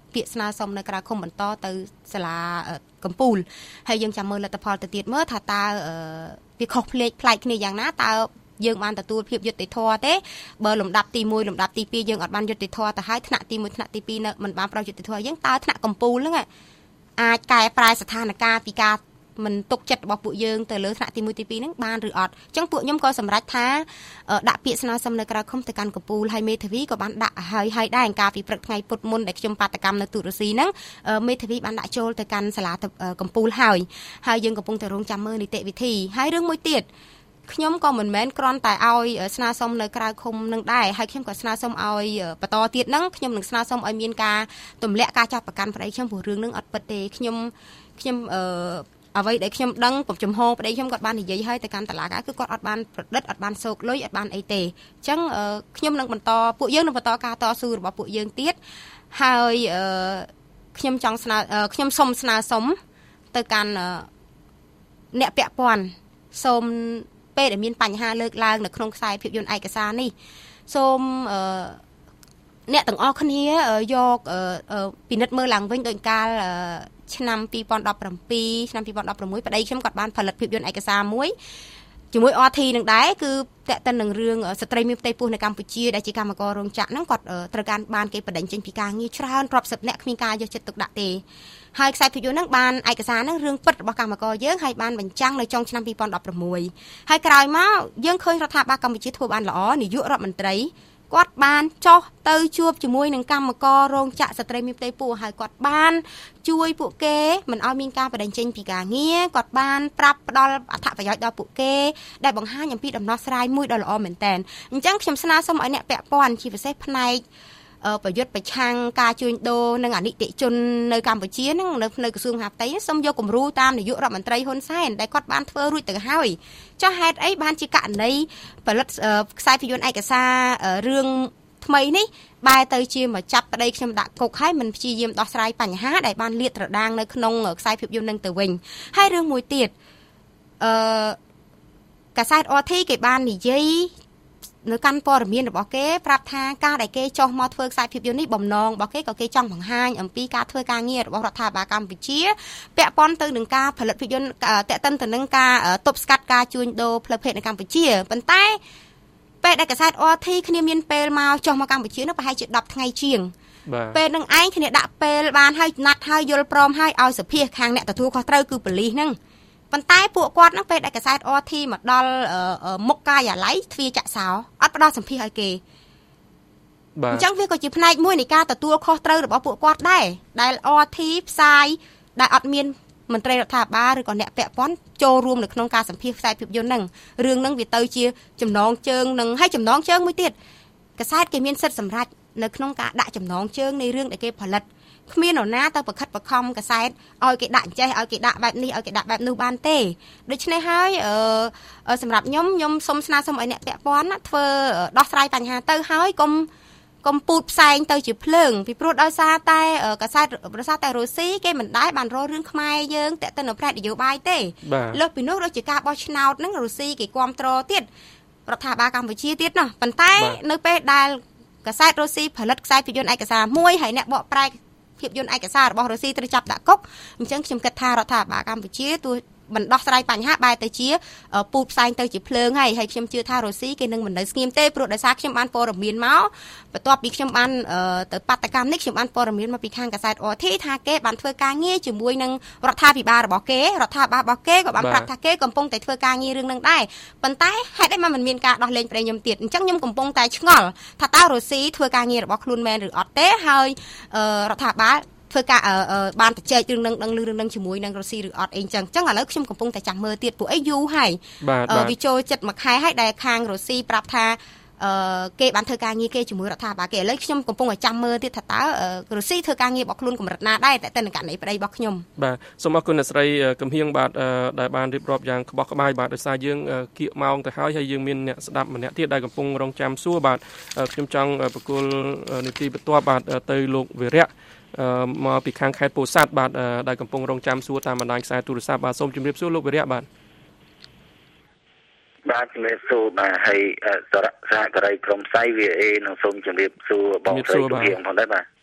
[SPEAKER 11] ពាក្យស្នើសុំនៅក្រៅឃុំបន្តទៅសាលាកំពូលហើយយើងចាំមើលលទ្ធផលទៅទៀតមើលថាតើវាខុសប្លែកគ្នាយ៉ាងណាតើយើងបានទទួលភាពយុត្តិធម៌ទេបើលំដាប់ទី1លំដាប់ទី2យើងអត់បានយុត្តិធម៌ទៅហើយថ្នាក់ទី1ថ្នាក់ទី2នៅមិនបានប្រយុត្តិធម៌យើងតើថ្នាក់កំពូលហ្នឹងអាចកែប្រែស្ថានភាពពីការមិនទុកចិត្តរបស់ពួកយើងទៅលើថ្នាក់ទី1ទី2ហ្នឹងបានឬអត់អញ្ចឹងពួកខ្ញុំក៏សម្រេចថាដាក់ពាក្យស្នើសុំនៅក្រៅឃុំទៅកាន់កំពូលហើយមេធាវីក៏បានដាក់ហើយដែរកាលពីព្រឹកថ្ងៃពុធមុនដែលខ្ញុំបាតកម្មនៅទូររុស្ស៊ីហ្នឹងមេធាវីបានដាក់ចូលទៅកាន់សាលាកំពូលហើយយើងកំពុងតែរងចាំមើលនីតិវិធីហើយរឿងមួយទៀតខ្ញុំក៏មិនមែនគ្រាន់តែឲ្យស្នើសុំនៅក្រៅឃុំនឹងដែរហើយខ្ញុំក៏ស្នើសុំឲ្យបន្តទៀតហ្នឹងខ្ញុំនឹងស្នើសុំឲ្យមានការទម្លាក់ការចាប់ប្រកាន់ប្តីខ្ញុំព្រោះរឿងហ្នឹងអត់ពិតទេខ្ញុំអ្វីដែលខ្ញុំដឹងចំហប្តីខ្ញុំគាត់បាននិយាយឲ្យទៅកាន់តុលាការគឺគាត់អត់បានប្រឌិតអត់បានសោកលុយអត់បានអីទេអញ្ចឹងខ្ញុំនឹងបន្តពួកយើងនឹងបន្តការតស៊ូរបស់ពួកយើងទៀតហើយខ្ញុំសូមស្នើសុំទៅកាន់អ្នកពាក់ព័ន្ធសូមពេលដែលមានបញ្ហាលើកឡើងនៅក្នុងខ្សែភាពយន្តឯកសារនេះសូមអ្នកទាំងអស់គ្នាយកពិនិត្យមើលឡើងវិញដោយកាលឆ្នាំ2017ឆ្នាំ2016ប្តីខ្ញុំគាត់បានផលិតភាពយន្តឯកសារមួយជាមួយ RT នឹងដែរគឺតេតិននឹងរឿងស្ត្រីមានផ្ទៃពោះនៅកម្ពុជាដែលជាកម្មកររោងចក្រហ្នឹងគាត់ត្រូវការបានគេបដិញ្ញចេញពីការងារច្រើនរាប់សិបអ្នកគ្មានការយកចិត្តទុកដាក់ទេហើយខ្សែភាពយន្តហ្នឹងបានឯកសារហ្នឹងរឿងពិតរបស់កម្មករយើងហើយបានបញ្ចាំងនៅចុងឆ្នាំ2016ហើយក្រោយមកយើងឃើញរដ្ឋាភិបាលកម្ពុជាធ្វើបានល្អនាយករដ្ឋមន្ត្រីគាត់បានចុះទៅជួបជាមួយនឹងកម្មកររោងចក្រស្ត្រីមានផ្ទៃពោះហើយគាត់បានជួយពួកគេមិនឲ្យមានការបដិញ្ញចេញពីការងារគាត់បានប្រាប់ផ្ដល់អត្ថប្រយោជន៍ដល់ពួកគេដែលបង្ហាញអំពីដំណោះស្រាយមួយដ៏ល្អមែនតើអញ្ចឹងខ្ញុំស្នើសុំឲ្យអ្នកពាក់ព័ន្ធជាពិសេសផ្នែកប្រយុទ្ធប្រឆាំងការជួញដូរនិងអនិច្ចជននៅកម្ពុជាហ្នឹងនៅក្រសួងមហាផ្ទៃសូមយកគំរូតាមនាយករដ្ឋមន្ត្រីហ៊ុនសែនដែលគាត់បានធ្វើរួចទៅហើយចុះហេតុអីបានជាករណីផលិតខ្សែភាពយន្តឯកសាររឿងថ្មីនេះបែរទៅជាមកចាប់ប្តីខ្ញុំដាក់គុកហើយមិនព្យាយាមដោះស្រាយបញ្ហាដែលបានលាតត្រដាងនៅក្នុងខ្សែភាពយន្តនឹងទៅវិញហើយរឿងមួយទៀតកាសែត RT គេបាននិយាយនៅកាន់ព័ត៌មានរបស់គេប្រាប់ថាការដែលគេចុះមកធ្វើខ្សែភាពយន្តនេះបំណងរបស់គេក៏គេចង់បង្ហាញអំពីការធ្វើការងាររបស់រដ្ឋាភិបាលកម្ពុជាពាក់ព័ន្ធទៅនឹងការផលិតភាពយន្តតេតិនទៅនឹងការទប់ស្កាត់ការជួញដូរផ្លូវភេទនៅកម្ពុជាប៉ុន្តែពេលដែលកាសែត RT គ្នាមានពេលមកចុះមកកម្ពុជានោះប្រហែលជា10ថ្ងៃជាងពេលនឹងឯងគ្នាដាក់ពេលបានហើយណាត់ហើយយល់ព្រមហើយឲ្យសភាខាងអ្នកទទួលខុសត្រូវគឺប៉ូលីសហ្នឹងប៉ុន្តែពួកគាត់ហ្នឹងពេលដែលកាសែត RT មកដល់មុខការិយាល័យទ្វារចាក់សោអត់ផ្ដល់សម្ភារឲ្យគេអញ្ចឹងវាក៏ជាផ្នែកមួយនៃការទទួលខុសត្រូវរបស់ពួកគាត់ដែរដែល RT ផ្សាយដែលអត់មានមន្ត្រីរដ្ឋាភិបាលឬក៏អ្នកពាក់ព័ន្ធចូលរួមនៅក្នុងការសម្ភាសខ្សែភាពយន្តហ្នឹងរឿងហ្នឹងវាទៅជាចំណងជើងនឹងហើយចំណងជើងមួយទៀតកាសែតគេមានសិទ្ធិសម្រេចនៅក្នុងការដាក់ចំណងជើងនៃរឿងដែលគេផលិតគ្មាននរណាទៅប្រខិតប្រខំកាសែតឲ្យគេដាក់ចេះឲ្យគេដាក់បែបនេះឲ្យគេដាក់បែបនោះបានទេដូច្នេះហើយសម្រាប់ខ្ញុំសូមស្នើសុំឲ្យអ្នកពាក់ព័ន្ធធ្វើដោះស្រាយបញ្ហាទៅហើយកុំពូតផ្សែងទៅជាភ្លើងពីព្រោះដោយសារតែកាសែតប្រសាតែរុស្ស៊ីគេមិនដែរបានរករឿងខ្មែរយើងតេតិនប្រែនយោបាយទេលើសពីនោះដូចជាការបោះឆ្នោតហ្នឹងរុស្ស៊ីគេគ្រប់គ្រងទៀតរដ្ឋាភិបាលកម្ពុជាទៀតណោះប៉ុន្តែនៅពេលដែលកាសែតរុស្ស៊ីផលិតខ្សែភាពយន្តឯកសារមួយហើយអ្នកបកប្រែភាពយន្តឯកសាររបស់រុស្ស៊ីត្រូវចាប់ដាក់គុកអញ្ចឹងខ្ញុំគិតថារដ្ឋាភិបាលកម្ពុជាទោះបណ្ដោះស្រាយបញ្ហាបែរទៅជាពូតផ្សែងទៅជាភ្លើងហើយខ្ញុំជឿថារុស្ស៊ីគេនឹងមិននៅស្ងៀមទេព្រោះដោយសារខ្ញុំបានព័ត៌មានមកបន្ទាប់ពីខ្ញុំបានទៅបាតកម្មនេះខ្ញុំបានព័ត៌មានមកពីខាងកាសែត RT ថាគេបានធ្វើការងារជាមួយនឹងរដ្ឋាភិបាលរបស់គេរដ្ឋាភិបាលរបស់គេក៏បានប្រាប់ថាគេកំពុងតែធ្វើការងាររឿងនឹងដែរប៉ុន្តែហេតុអីមិនមានការដោះលែងប្តីខ្ញុំទៀតអញ្ចឹងខ្ញុំកំពុងតែឆ្ងល់ថាតើរុស្ស៊ីធ្វើការងាររបស់ខ្លួនមែនឬអត់ទេហើយរដ្ឋាភិបាលធ្វើការបានទៅចែករឿងនឹងដឹងរឿងនឹងជាមួយនឹងរុស្ស៊ីឬអត់អីចឹងឥឡូវខ្ញុំកំពុងតែចាំមើលទៀតពួកអីយូរហើយវាចូលចិត្តមួយខែហើយដែលខាងរុស្ស៊ីប្រាប់ថាគេបានធ្វើការងារគេជាមួយរដ្ឋាភិបាលគេឥឡូវខ្ញុំកំពុងតែចាំមើលទៀតថាតើរុស្ស៊ីធ្វើការងាររបស់ខ្លួនកម្រិតណាដែរតែនៅករណីប្តីរបស់ខ្ញុំ
[SPEAKER 10] បាទសូមអរគុណអ្នកស្រីកំហៀងបាទដែលបានរៀបរាប់យ៉ាងក្បោះក្បាយបាទដោយសារយើងគៀកម៉ោងទៅហើយយើងមានអ្នកស្ដាប់ម្នាក់ទៀតដែលកំពុងរងចាំសួរបាទខ្ញុំចង់បកគលនីតិបន្ទាប់បាទទៅលោកវិរៈមកពីខាងខេត្តពោធិ៍សាត់បាទដែលកំពុងរងចាំសួរតាមបណ្ដាញខ្សែទូរស័ព្ទបាទសូមជម្រាបសួរលោកវិរៈបាទ
[SPEAKER 13] ជំរាបសួរបាទហើយសហការីក្រុមផ្សាយ VA នឹងសូមជម្រាបសួរបងស្រីជំនាញផងដែរបាទ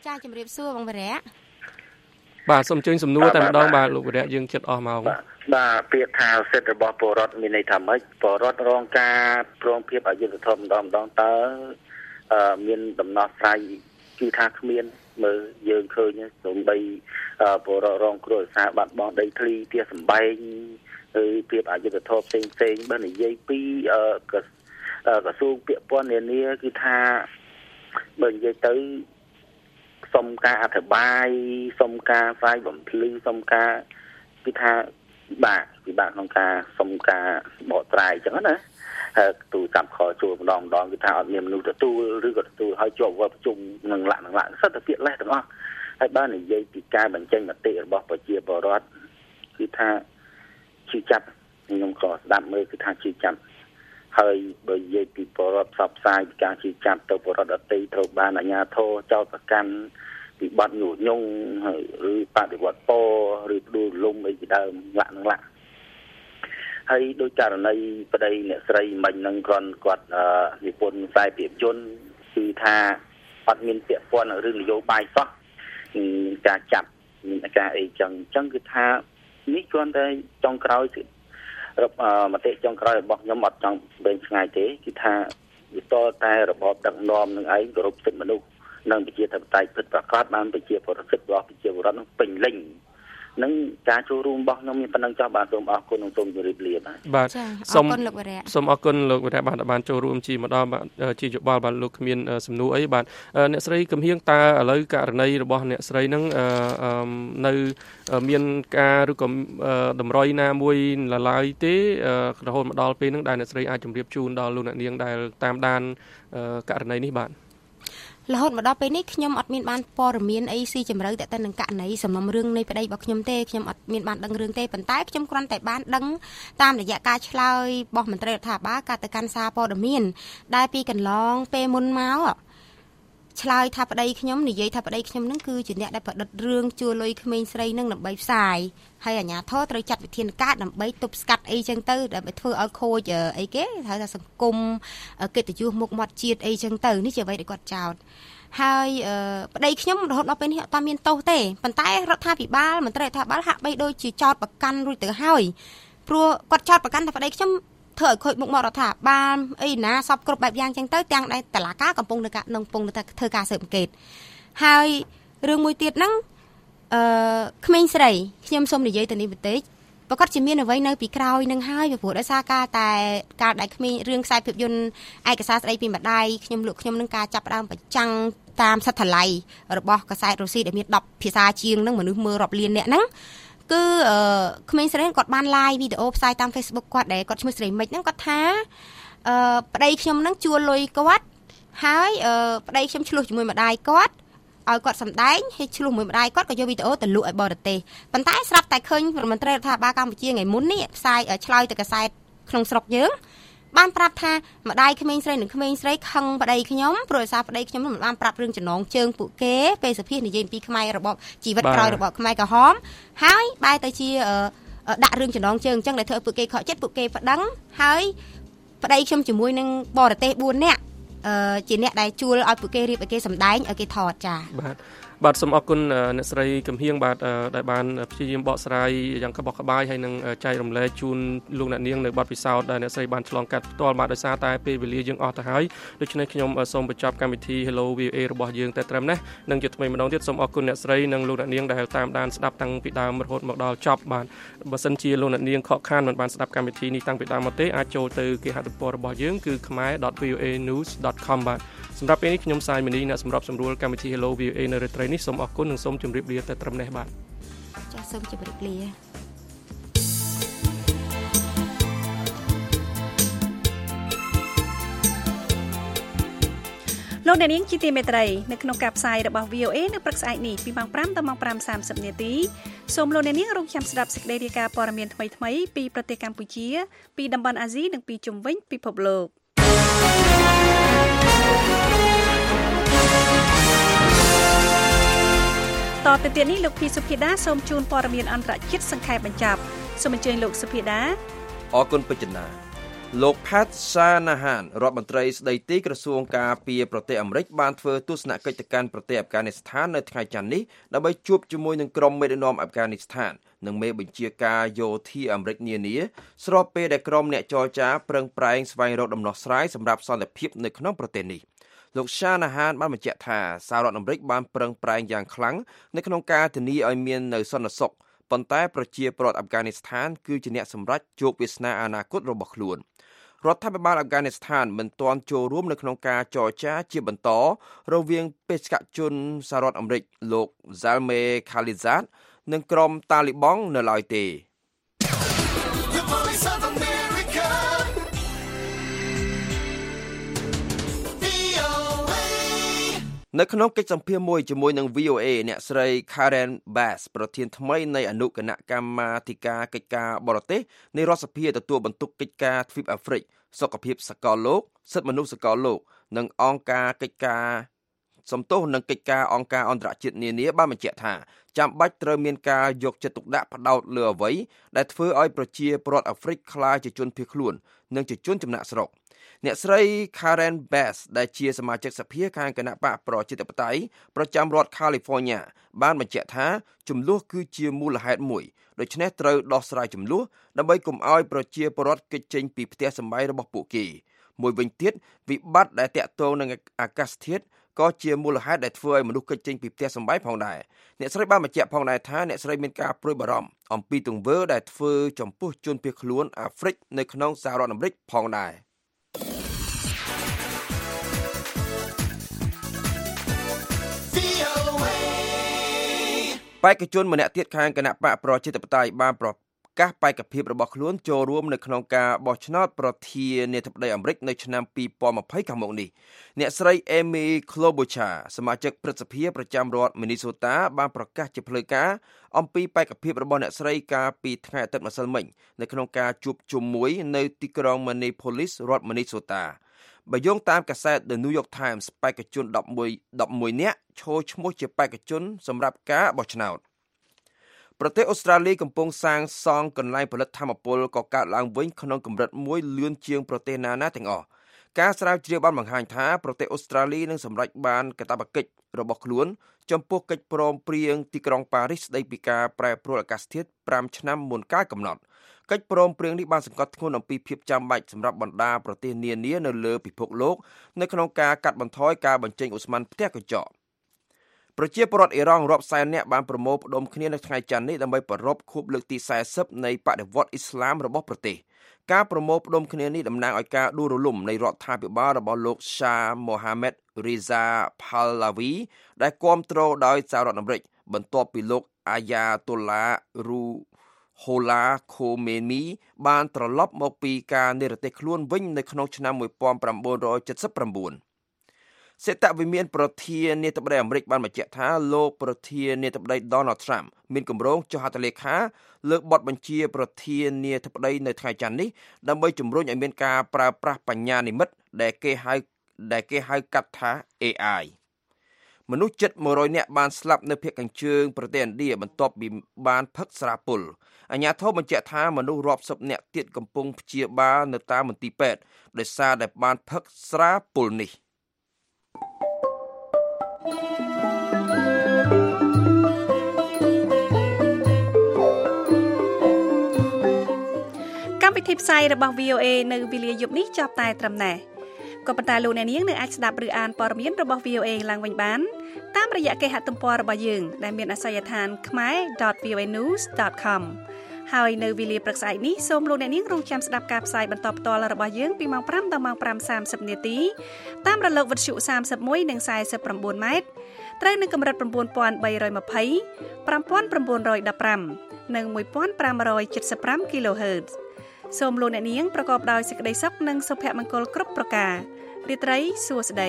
[SPEAKER 11] ចាជំរាបសួរបងវរៈ
[SPEAKER 10] បាទសូមអញ្ជើញសំណួរតែម្ដងបាទលោកវរៈយើងចិត្តអស់ម៉ោង
[SPEAKER 13] បាទពាក្យថាសិទ្ធិរបស់ពលរដ្ឋមានន័យថាម៉េចពលរដ្ឋរងការប្រងភាពអយុត្តិធម៌ម្ដងតើមានដំណោះស្រាយគឺថាគ្មានមើលយើងឃើញសូម្បីពលរដ្ឋរងគ្រោះដោយសារបាត់បង់ដីធ្លីផ្ទះសម្បែងឬភាពអយុត្តិធម៌ផ្សេងបើនិយាយពីក្រសួងពាក់ព័ន្ធនានាគឺថាបើនិយាយទៅសុំការអធិប្បាយសុំការផ្សាយបំភ្លឺសុំការគឺថាពិបាកក្នុងការសុំការបកស្រាយអញ្ចឹងណាហើយទូតាមខជួលម្ដងគឺថាអត់មានមនុស្សទទួលឬក៏ទទួលឲ្យជាប់វត្តប្រជុំនឹងលក្ខណៈសិទ្ធិភាពលេសទាំងអស់ហើយបើនិយាយពីការបញ្ចេញមតិរបស់ប្រជាពលរដ្ឋគឺថាជឿចាប់ខ្ញុំក៏ស្ដាប់មើលគឺថាជឿចាប់ហើយបើនិយាយពីពលរដ្ឋផ្សព្វផ្សាយពីការជឿចាប់ទៅពលរដ្ឋដទៃត្រូវបានអាជ្ញាធរចោទប្រកាន់ពីបទញុះញង់ឬបដិវត្តពរឬផ្ដួលរំលំអីជាដើមលក្ខណៈហើយដោយករណីប្តីអ្នកស្រីមិញនឹងគាត់និពន្ធខ្សែភាពយន្តគឺថាអត់មានពាក់ព័ន្ធនឹងរឿងនយោបាយសោះការចាប់មានការអីចឹងគឺថានេះគ្រាន់តែចុងក្រោយមតិចុងក្រោយរបស់ខ្ញុំអត់ចង់បែងឆ្ងាយទេគឺថាវាតតែរបបដឹកនាំនឹងឯងគោរពសិទ្ធិមនុស្សនិងប្រជាធិបតេយ្យពិតប្រាកដបានប្រជាពលរដ្ឋរបស់ប្រជាពលរដ្ឋនឹងពេញលេញនឹងការចូលរួមរបស់ខ្ញុំមានប៉ុណ្ណឹងចាស់បាទសូមអរគុណនិងសូមជម្រាបលា
[SPEAKER 10] បាទសូមអរគុណលោកវរៈសូមអរគុណលោកវរៈបានចូលរួមជាម្ដងជាយោបល់បាទលោកគ្មានសំណួរអីបាទអ្នកស្រីកំហៀងតើឥឡូវករណីរបស់អ្នកស្រីនឹងនៅមានការឬក៏តម្រុយណាមួយឡើយទេរហូតមកដល់ពេលហ្នឹងដែលអ្នកស្រីអាចជម្រាបជូនដល់លោកអ្នកនាងដែលតាមដានករណីនេះបាទ
[SPEAKER 11] រហូតមកដល់ពេលនេះខ្ញុំអត់មានបានព័ត៌មានអីស៊ីជម្រៅតែទៅនឹងករណីសំណុំរឿងនៃប្តីរបស់ខ្ញុំទេខ្ញុំអត់មានបានដឹងរឿងទេប៉ុន្តែខ្ញុំគ្រាន់តែបានដឹងតាមរយៈការឆ្លើយរបស់មន្ត្រីរដ្ឋាភិបាលការទៅកាន់សារព័ត៌មានដែលពីកន្លងពេលមុនមកឆ្លើយថាប្តីខ្ញុំនិយាយថាប្តីខ្ញុំនឹងគឺជាអ្នកដែលប្រឌិតរឿងជួលលុយក្មេងស្រីនឹងដើម្បីផ្សាយហើយអាជ្ញាធរត្រូវចាត់វិធានការដើម្បីទប់ស្កាត់អីចឹងទៅដើម្បីធ្វើឲ្យខូចអីគេហៅថាសង្គមកិត្តិយសមុខមាត់ជាតិអីចឹងទៅនេះជាអ្វីដែលគាត់ចោទហើយប្តីខ្ញុំរហូតដល់ពេលនេះអត់មានទោសទេប៉ុន្តែរដ្ឋាភិបាលមន្ត្រីរដ្ឋាភិបាលហាក់បីដូចជាចោទប្រកាន់រួចទៅហើយព្រោះគាត់ចោទប្រកាន់ថាប្តីខ្ញុំធ្វើឲ្យខូចមុខមាត់រដ្ឋាភិបាលអីណាសពគ្រប់បែបយ៉ាងចឹងទៅទាំងដែលតុលាការកំពុងធ្វើការស៊ើបអង្កេតហើយរឿងមួយទៀតហ្នឹងក្មេងស្រីខ្ញុំសូមនិយាយទៅនេះបន្តិចប្រកាសជាមានអ្វីនៅពីក្រោយនឹងហើយពីព្រោះដោយសារការដែលក្មេងរឿងខ្សែភាពយន្តឯកសារស្ដីពីម្ដាយខ្ញុំនឹងការចាប់ផ្ដើមប្រចាំងតាមសិទ្ធិល័យរបស់កាសែតរុស្ស៊ីដែលមាន10ភាសាជាងហ្នឹងមនុស្សមើលរាប់លានអ្នកហ្នឹងគឺក្មេងស្រីគាត់បាន live វីដេអូផ្សាយតាម Facebook គាត់ដែលគាត់ឈ្មោះស្រីមិចហ្នឹងគាត់ថាប្តីខ្ញុំហ្នឹងជួលលុយគាត់ហើយប្តីខ្ញុំឆ្លោះជាមួយម្ដាយគាត់ឲ្យគាត់សម្ដែងហើយឆ្លោះមួយម្ដាយគាត់ក៏យកវីដេអូទៅលក់ឲ្យបរទេសប៉ុន្តែស្រាប់តែឃើញមន្ត្រីរដ្ឋាភិបាលកម្ពុជាថ្ងៃមុននេះផ្សាយឆ្លើយទៅកាសែតក្នុងស្រុកយើងបានប្រាប់ថាម្ដាយក្មេងស្រីនិងក្មេងស្រីខឹងប្តីខ្ញុំព្រោះដោយសារប្តីខ្ញុំមិនបានប្រាប់រឿងចំណងជើងពួកគេពេលសភានិយាយពីខ្មែររបបជីវិតក្រោយរបបខ្មែរក្រហមហើយបែរទៅជាដាក់រឿងចំណងជើងអញ្ចឹងដែលធ្វើឲ្យពួកគេខកចិត្តពួកគេប្តឹងហើយប្តីខ្ញុំជាមួយនឹងបរទេស4នាក់ជាអ្នកដែលជួលឲ្យពួកគេរៀបឲ្យគេសម្ដែងឲ្យគេថតចា
[SPEAKER 10] បាទសូមអរគុណអ្នកស្រីកំហៀងបាទដែលបានព្យាយាមបកស្រាយយ៉ាងក្បោះក្បាយហើយនឹងចែករំលែកជូនលោកអ្នកនាងនៅបទពិសោធន៍ដែលអ្នកស្រីបានឆ្លងកាត់ផ្ទាល់បាទដោយសារតែពេលវេលាយើងអស់ទៅហើយដូច្នេះខ្ញុំសូមបញ្ចប់កម្មវិធី Hello VOA របស់យើងតែត្រឹមនេះនឹងជាថ្មីម្ដងទៀតសូមអរគុណអ្នកស្រីនិងលោកអ្នកនាងដែលតាមដានស្ដាប់តាំងពីដើមរហូតមកដល់ចប់បាទបើសិនជាលោកអ្នកនាងខកខានមិនបានស្ដាប់កម្មវិធីនេះតាំងពីដើមមកទេអាចចូលទៅគេហទំព័ររបស់យើងគឺ khmer.voanews.com បាទសម្រាប់ពេលនេះខ្ញុំសាយមនីអ្នកសម្របសម្រួលកម្មវិធី Hello VOA នៅរាត្រីនេះសូមអរគុណនិងសូមជម្រាបលាតែត្រឹមនេះបាទ
[SPEAKER 11] ចាសសូមជម្រាបលា
[SPEAKER 3] លោកអ្នកនាងជាទីមេត្រីនៅក្នុងការផ្សាយរបស់ VOA នៅព្រឹកស្អែកនេះពីម៉ោង 5 ដល់ម៉ោង 5:30 នាទីសូមលោកអ្នកនាងរងចាំស្ដាប់សេចក្តីរាយការណ៍ព័ត៌មានថ្មីៗពីប្រទេសកម្ពុជាពីតំបន់អាស៊ីនិងពីជុំវិញពិភពលោកតទៅទៀតនេះលោកភីសុភិដាសូមជូនព័ត៌មានអន្តរជាតិសង្ខេបបញ្ចប់សូមអញ្ជើញលោកសុភិដា
[SPEAKER 4] អរគុណពេជ្រណាលោក Pat Shanahan រដ្ឋមន្ត្រីស្ដីទីក្រសួងការពារប្រទេសអាមេរិកបានធ្វើទស្សនកិច្ចទៅកាន់ប្រទេសអាហ្វហ្គានីស្ថាននៅថ្ងៃច័ន្ទនេះដើម្បីជួបជាមួយនឹងក្រុមមេដឹកនាំអាហ្វហ្គានីស្ថាននិងមេបញ្ជាការយោធាអាមេរិកនានាស្របពេលដែលក្រុមអ្នកចរចាប្រឹងប្រែងស្វែងរកដំណោះស្រាយសម្រាប់សន្តិភាពនៅក្នុងប្រទេសនេះលោក Shanahan បានបញ្ជាក់ថាសហរដ្ឋអាមេរិកបានប្រឹងប្រែងយ៉ាងខ្លាំងនៅក្នុងការធានាឲ្យមាននៅសន្តិសុខប៉ុន្តែប្រជាពលរដ្ឋអាហ្វហ្គានីស្ថានគឺជាអ្នកសម្រេចជោគវាសនាអនាគតរបស់ខ្លួនរដ្ឋាភិបាលអាហ្វហ្គានីស្ថានមិនទាន់ចូលរួមនៅក្នុងការចរចាជាបន្តរវាងបេសកជនសហរដ្ឋអាមេរិកលោក Zalmay Khalilzad និងក្រុមតាលីបង់នៅឡើយទេនៅក្នុងកិច្ចសម្ភាសន៍មួយជាមួយនឹង VOA អ្នកស្រី Karen Bass ប្រធានថ្មីនៃអនុគណៈកម្មាធិការកិច្ចការបរទេសនៃរដ្ឋសភាទទួលបន្ទុកកិច្ចការទ្វីបអាហ្វ្រិកសុខភាពសកលលោកសិទ្ធិមនុស្សសកលលោកនិងអង្គការកិច្ចការនិងកិច្ចការអង្គការអន្តរជាតិនានាបានបញ្ជាក់ថាចាំបាច់ត្រូវមានការយកចិត្តទុកដាក់ផ្ដោតលើអ្វីដែលធ្វើឲ្យប្រជាពលរដ្ឋអាហ្វ្រិកក្លាយជាជនភៀសខ្លួននិងជាជនចំណាក់ស្រុកអ្នកស្រី Karen Bass ដែលជាសមាជិកសភាខាងគណៈបកប្រជាធិបតេយ្យប្រចាំរដ្ឋ California បានបញ្ជាក់ថាចំនួនគឺជាមូលហេតុមួយដូច្នេះត្រូវដោះស្រាយចំនួនដើម្បីកុំឲ្យប្រជាពលរដ្ឋគេចចេញពីផ្ទះសម្បែងរបស់ពួកគេមួយវិញទៀតវិបត្តិដែលតាក់ទងនឹងអាកាសធាតុក៏ជាមូលហេតុដែលធ្វើឲ្យមនុស្សគេចចេញពីផ្ទះសម្បែងផងដែរអ្នកស្រីបានបញ្ជាក់ផងដែរថាអ្នកស្រីមានការព្រួយបារម្ភអំពីទង្វើដែលធ្វើចំពោះជនភៀសខ្លួនអាហ្វ្រិកនៅក្នុងសហរដ្ឋអាមេរិកផងដែរបេក្ខជនម្នាក់ទៀតខាងគណៈបកប្រជាធិបតេយ្យបានប្រកាសបេក្ខភាពរបស់ខ្លួនចូលរួមនៅក្នុងការបោះឆ្នោតប្រធានាធិបតីអាមេរិកនៅឆ្នាំ2020ខាងមុខនេះអ្នកស្រី Amy Klobuchar សមាជិកព្រឹទ្ធសភាប្រចាំរដ្ឋ Minnesota បានប្រកាសជាផ្លូវការអំពីបេក្ខភាពរបស់អ្នកស្រីកាលពីថ្ងៃអាទិត្យម្សិលមិញនៅក្នុងការជួបជុំមួយនៅទីក្រុង Minneapolis រដ្ឋ Minnesota បើយោងតាមកាសែត The New York Times បេក្ខជន11នាក់ឈរឈ្មោះជាបេក្ខជនសម្រាប់ការបោះឆ្នោតប្រទេសអូស្ត្រាលីកំពុងសាងសង់កន្លែងផលិតថាមពលកកើតឡើងវិញក្នុងកម្រិតមួយលឿនជាងប្រទេសណាៗទាំងអស់ការស្រាវជ្រាវបានបង្ហាញថាប្រទេសអូស្ត្រាលីនឹងសម្រេចបានកាតព្វកិច្ចរបស់ខ្លួនចំពោះកិច្ចព្រមព្រៀងទីក្រុងប៉ារីសស្តីពីការប្រែប្រួលអាកាសធាតុ5ឆ្នាំមុនកាលកំណត់កិច្ចព្រមព្រៀងនេះបានសង្កត់ធ្ងន់អំពីភាពចាំបាច់សម្រាប់បណ្ដាប្រទេសនានានៅលើពិភពលោកនៅក្នុងការកាត់បន្ថយការបញ្ចេញឧស្ម័នផ្ទះកញ្ចក់ប្រជាពលរដ្ឋអ៊ីរ៉ង់រាប់សែននាក់បានប្រមូលផ្ដុំគ្នានៅថ្ងៃច័ន្ទនេះដើម្បីប្រារព្ធខួបលើកទី40នៃបដិវត្តន៍អ៊ីស្លាមរបស់ប្រទេសការប្រមូលផ្ដុំគ្នានេះតំណាងឲ្យការដួលរលំនៃរដ្ឋាភិបាលរបស់លោក Shah Mohammad Reza Pahlavi ដែលគ្រប់គ្រងដោយសហរដ្ឋអាមេរិកបន្ទាប់ពីលោក Ayatollah Ruhollah Khomeini បានត្រឡប់មកពីការនិរទេសខ្លួនវិញនៅក្នុងឆ្នាំ1979សេតវិមានប្រធានាធិបតីអាមេរិកបានបញ្ជាក់ថាលោកប្រធានាធិបតី Donald Trump មានគម្រោងចុះហត្ថលេខាលើបទបញ្ជាប្រធានាធិបតីនៅថ្ងៃច័ន្ទនេះដើម្បីជំរុញឲ្យមានការប្រើប្រាស់បញ្ញានិម្មិតដែលគេហៅកាត់ថា AI មនុស្សជិត100នាក់បានស្លាប់នៅភាគខាងជើងប្រទេសឥណ្ឌាបន្ទាប់ពីបានផឹកស្រាពុលអាជ្ញាធរបញ្ជាក់ថាមនុស្សរាប់សិបនាក់ទៀតកំពុងព្យាបាលនៅតាមមន្ទីរពេទ្យដោយសារតែបានផឹកស្រាពុលនេះ
[SPEAKER 3] កម្មវិធីផ្សាយរបស់ VOA នៅវេលាយប់នេះចប់តែត្រឹមណេះក៏ប៉ុន្តែលោកអ្នកនាងនៅអាចស្ដាប់ឬអានព័ត៌មានរបស់ VOA ឡើងវិញបានតាមរយៈគេហទំព័ររបស់យើងដែលមានអាសយដ្ឋាន khmer.voanews.com ហើយនៅវេលាព្រឹកស្អែកនេះសូមលោកអ្នកនាងរងចាំស្ដាប់ការផ្សាយបន្តផ្ទាល់របស់យើងពីម៉ោង5ដល់ម៉ោង 5:30 នាទីតាមរលកវិទ្យុ31និង49ម៉ែត្រត្រូវនឹងកម្រិត 9320 5915 និង1575 kHz សូមលោកអ្នកនាងប្រកបដោយសេចក្តីសុខនិងសុភមង្គលគ្រប់ប្រការរាត្រីសួស្តី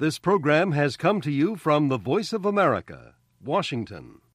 [SPEAKER 1] This program has come to you from the Voice of America, Washington.